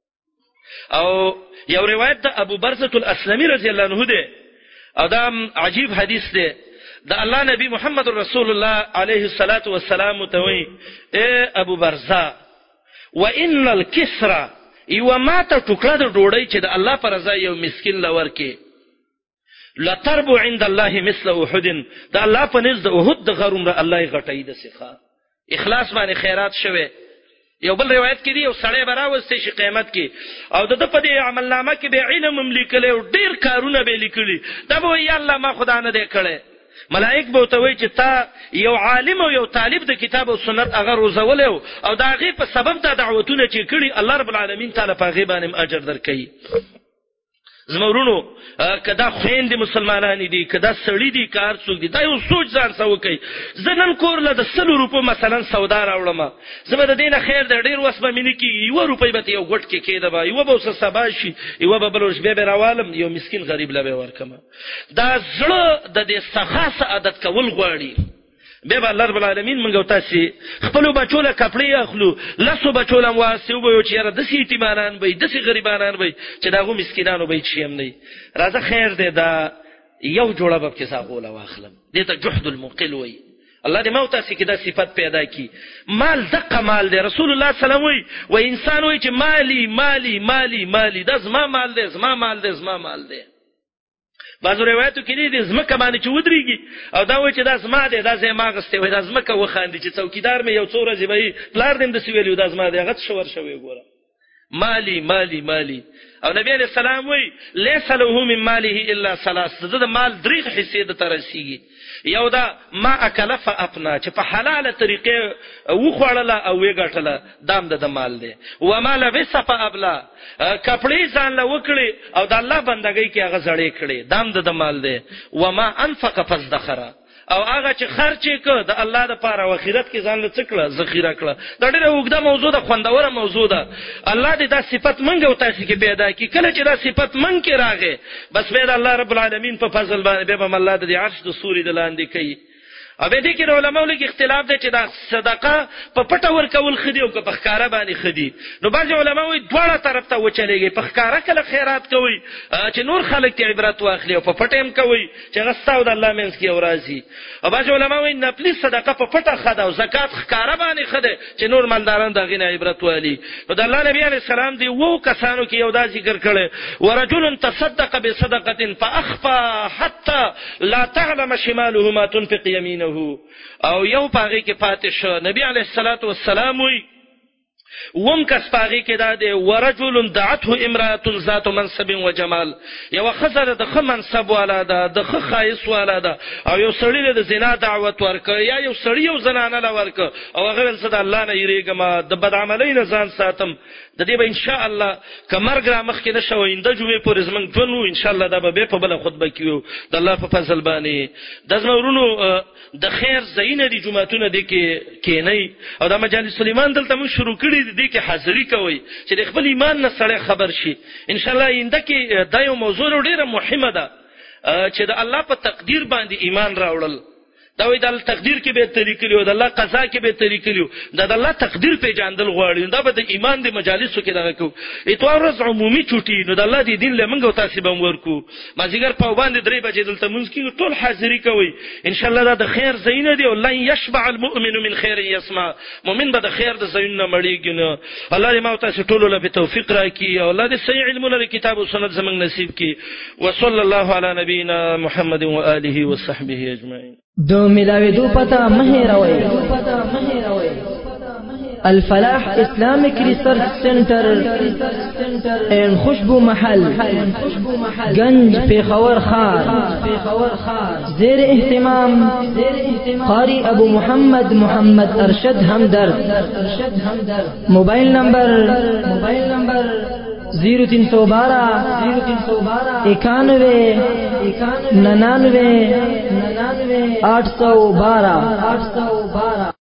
او یو روایت د ابو برزه الاسلمي رضی الله عنه ده او دا عجیب حدیث ده د الله نبی محمد رسول الله علیه الصلاة والسلام ته وی اے ابو برزه وان الكسرى یو ماته ټوکړه د ډوډۍ چې د الله پر رضا یو مسکین لور کې لا تربو عند الله مثل احد دا الله په نزد احد د غرم را الله غټي د سخا اخلاص باندې خیرات شوه. یو بل روایت کې دی یو سړی براوسته شي قیامت کې او د په دې عمل نامه کې به علم مملکله او ډیر کارونه به لیکلي دا به یا الله ما خدا نه دی کړی. ملائک به توي چې تا یو عالم او یو طالب د کتاب او سنت هغه روزول او دا غي په سبب د دعوتونه چې کړي الله رب العالمین تعالی په غي باندې اجر درکړي. زمورونو کدا خويند مسلمانانی دي کدا سړی دي کار څوک دي دا یو سوچ ځان سو کوي. زنن کور له د 100 روپو مثلا سودا راوړم زبر دینه خیر د ډیر وسبه مینه کی 1 روپۍ به یو غټ کې کېده با یو به وس سباشي یو به بلوش به راوالم یو مسكين غریب لبه ورکم. دا زړه د دې سخاصه عادت کول غواړي به الله رب العالمین منګو تاسو خپل بچو له کپړې اخلو لاسو بچو له واسو به چې را د سي ایتمانان به د سي غریبانان به چې داغو مسکینانو به چیم نه راځه خیر دې دا یو جوړه به کې ساغول واخلم دې ته جهد المقل وي. الله دې موت تاسو کې دا صفت پیدا کی. مال دقه مال دې رسول الله صلی الله علیه و انسان وي چې مالی مالی مالی مالی دا زما مال دې زما مال دې زما مال دې. بعض روایتو کې دي زمکه باندې چې ودرېږي او دا وایي چې دا زما دی دا زما غسته وي دا زمکه وخاندي چې څوکیدار مې یو څو ورځې به پلار دې د سویلیو دا زما دی هغه شور شوی ګوره مالی مالی مالی. او نبی علیہ السلام وی لیس له من ماله الا ثلاث، د مال 3 حصے د ترسیږي. یو دا ما اکل فاپنا، چې په حلاله طریقې وخوړله او وګټله، دام د مال دی. و ما لبس فابلا، کپڑے ځان له وکړي او د الله بندګۍ کې هغه زړې کړي، دام د مال دی. و ما انفق فذخره، او هغه چې خرچ کړ د الله لپاره او آخرت کې ځان له څکړه ذخیره کړه. دا ډېره اوږده موضوع ده، خوندوره موضوع ده. الله دې دا صفت منګه او تاسو کې پیدا کړي. کله چې دا صفت منګ کې راغې، بس به الله رب العالمین په فضل باندې به الله د عرش د سوري د لاندې کوي. او به دې کې علماء لږ اختلاف دی چې دا صدقه په پټه ورکول خدي او په ښکارا باندې خدي. نو بعض علماء وایي دواړه طرف ته وچلېږي، په ښکارا کله خیرات کوي چې نور خلک ته عبرت واخلي، او په پټه هم کوي چې غستاو د الله منځ کې اورازي. او بعض علماء وایي نفلي صدقه په پټه خده او زکات ښکارا باندې خده چې نور مالداران دغه نه عبرت والی. نو د الله نبی عليه السلام دی وو کسانو کې یو دا ذکر کړي، ورجل تصدق بصدقه فاخفى حتى لا تعلم شماله ما تنفق يمينه. او یو پاغي کې پاتې شو. نبی علیہ الصلوۃ والسلام وی وم کس پاغي کې دا دی، ورجل دعته امراه ذات منصب وجمال، یو خزر د منصب والا ده، د خایس والا ده، او یو سړی د زنا دعوت ورکړ، یا یو سړی یو زنانه لا ورکړ، او هغه ول صد الله نه یریګما د بد عملۍ نه ځان ساتم. د دې به ان شاء الله کمرګ را مخ کې نشوي، د جمعې پورې زمنګ ټولو ان شاء الله دا به په بل خطبه کې د الله په فضل باندې د زمورونو د خیر زینه دي جمعهتون دي کې نه، او د مجالس سلیمان دلته مو شروع کړی دي کې حاضری کوي چې د خپل ایمان نه سره خبر شي. ان شاء الله اینده کې دا یو موضوع ډیره مهمه ده چې د الله په تقدیر باندې ایمان راوړل. دا وی د تقدیر کې به طریقې له د الله قضا کې به طریقې له د الله تقدیر په جاندل غواړي. دا به د ایمان د مجالسو کې دغه کو اتوار ورځ عمومي چټي، نو د الله دی دین له منګو تاسو به ورکو. مازیګر په باندې 3 بجې دلته مونږ کې ټول حاضری کوي. ان شاء الله دا د خیر زینه دی، او لن یشبع المؤمن من خیر یسمع، مؤمن به د خیر د زینه مړیږي. نو الله دې ما تاسو ټول له توفیق راکړي، او الله دې صحیح علم له کتاب او سنت زمنګ نصیب کړي. وصلی الله علی نبینا محمد و آله و صحبه اجمعین. دو ملاوی دو پتا مهیروی الفلاح اسلامک ریسرچ سنٹر این خوشبو محل گنج پیخور خار زیر اہتمام قاری ابو محمد ارشد ہمدرد. موبائل نمبر 0312 91 99 812.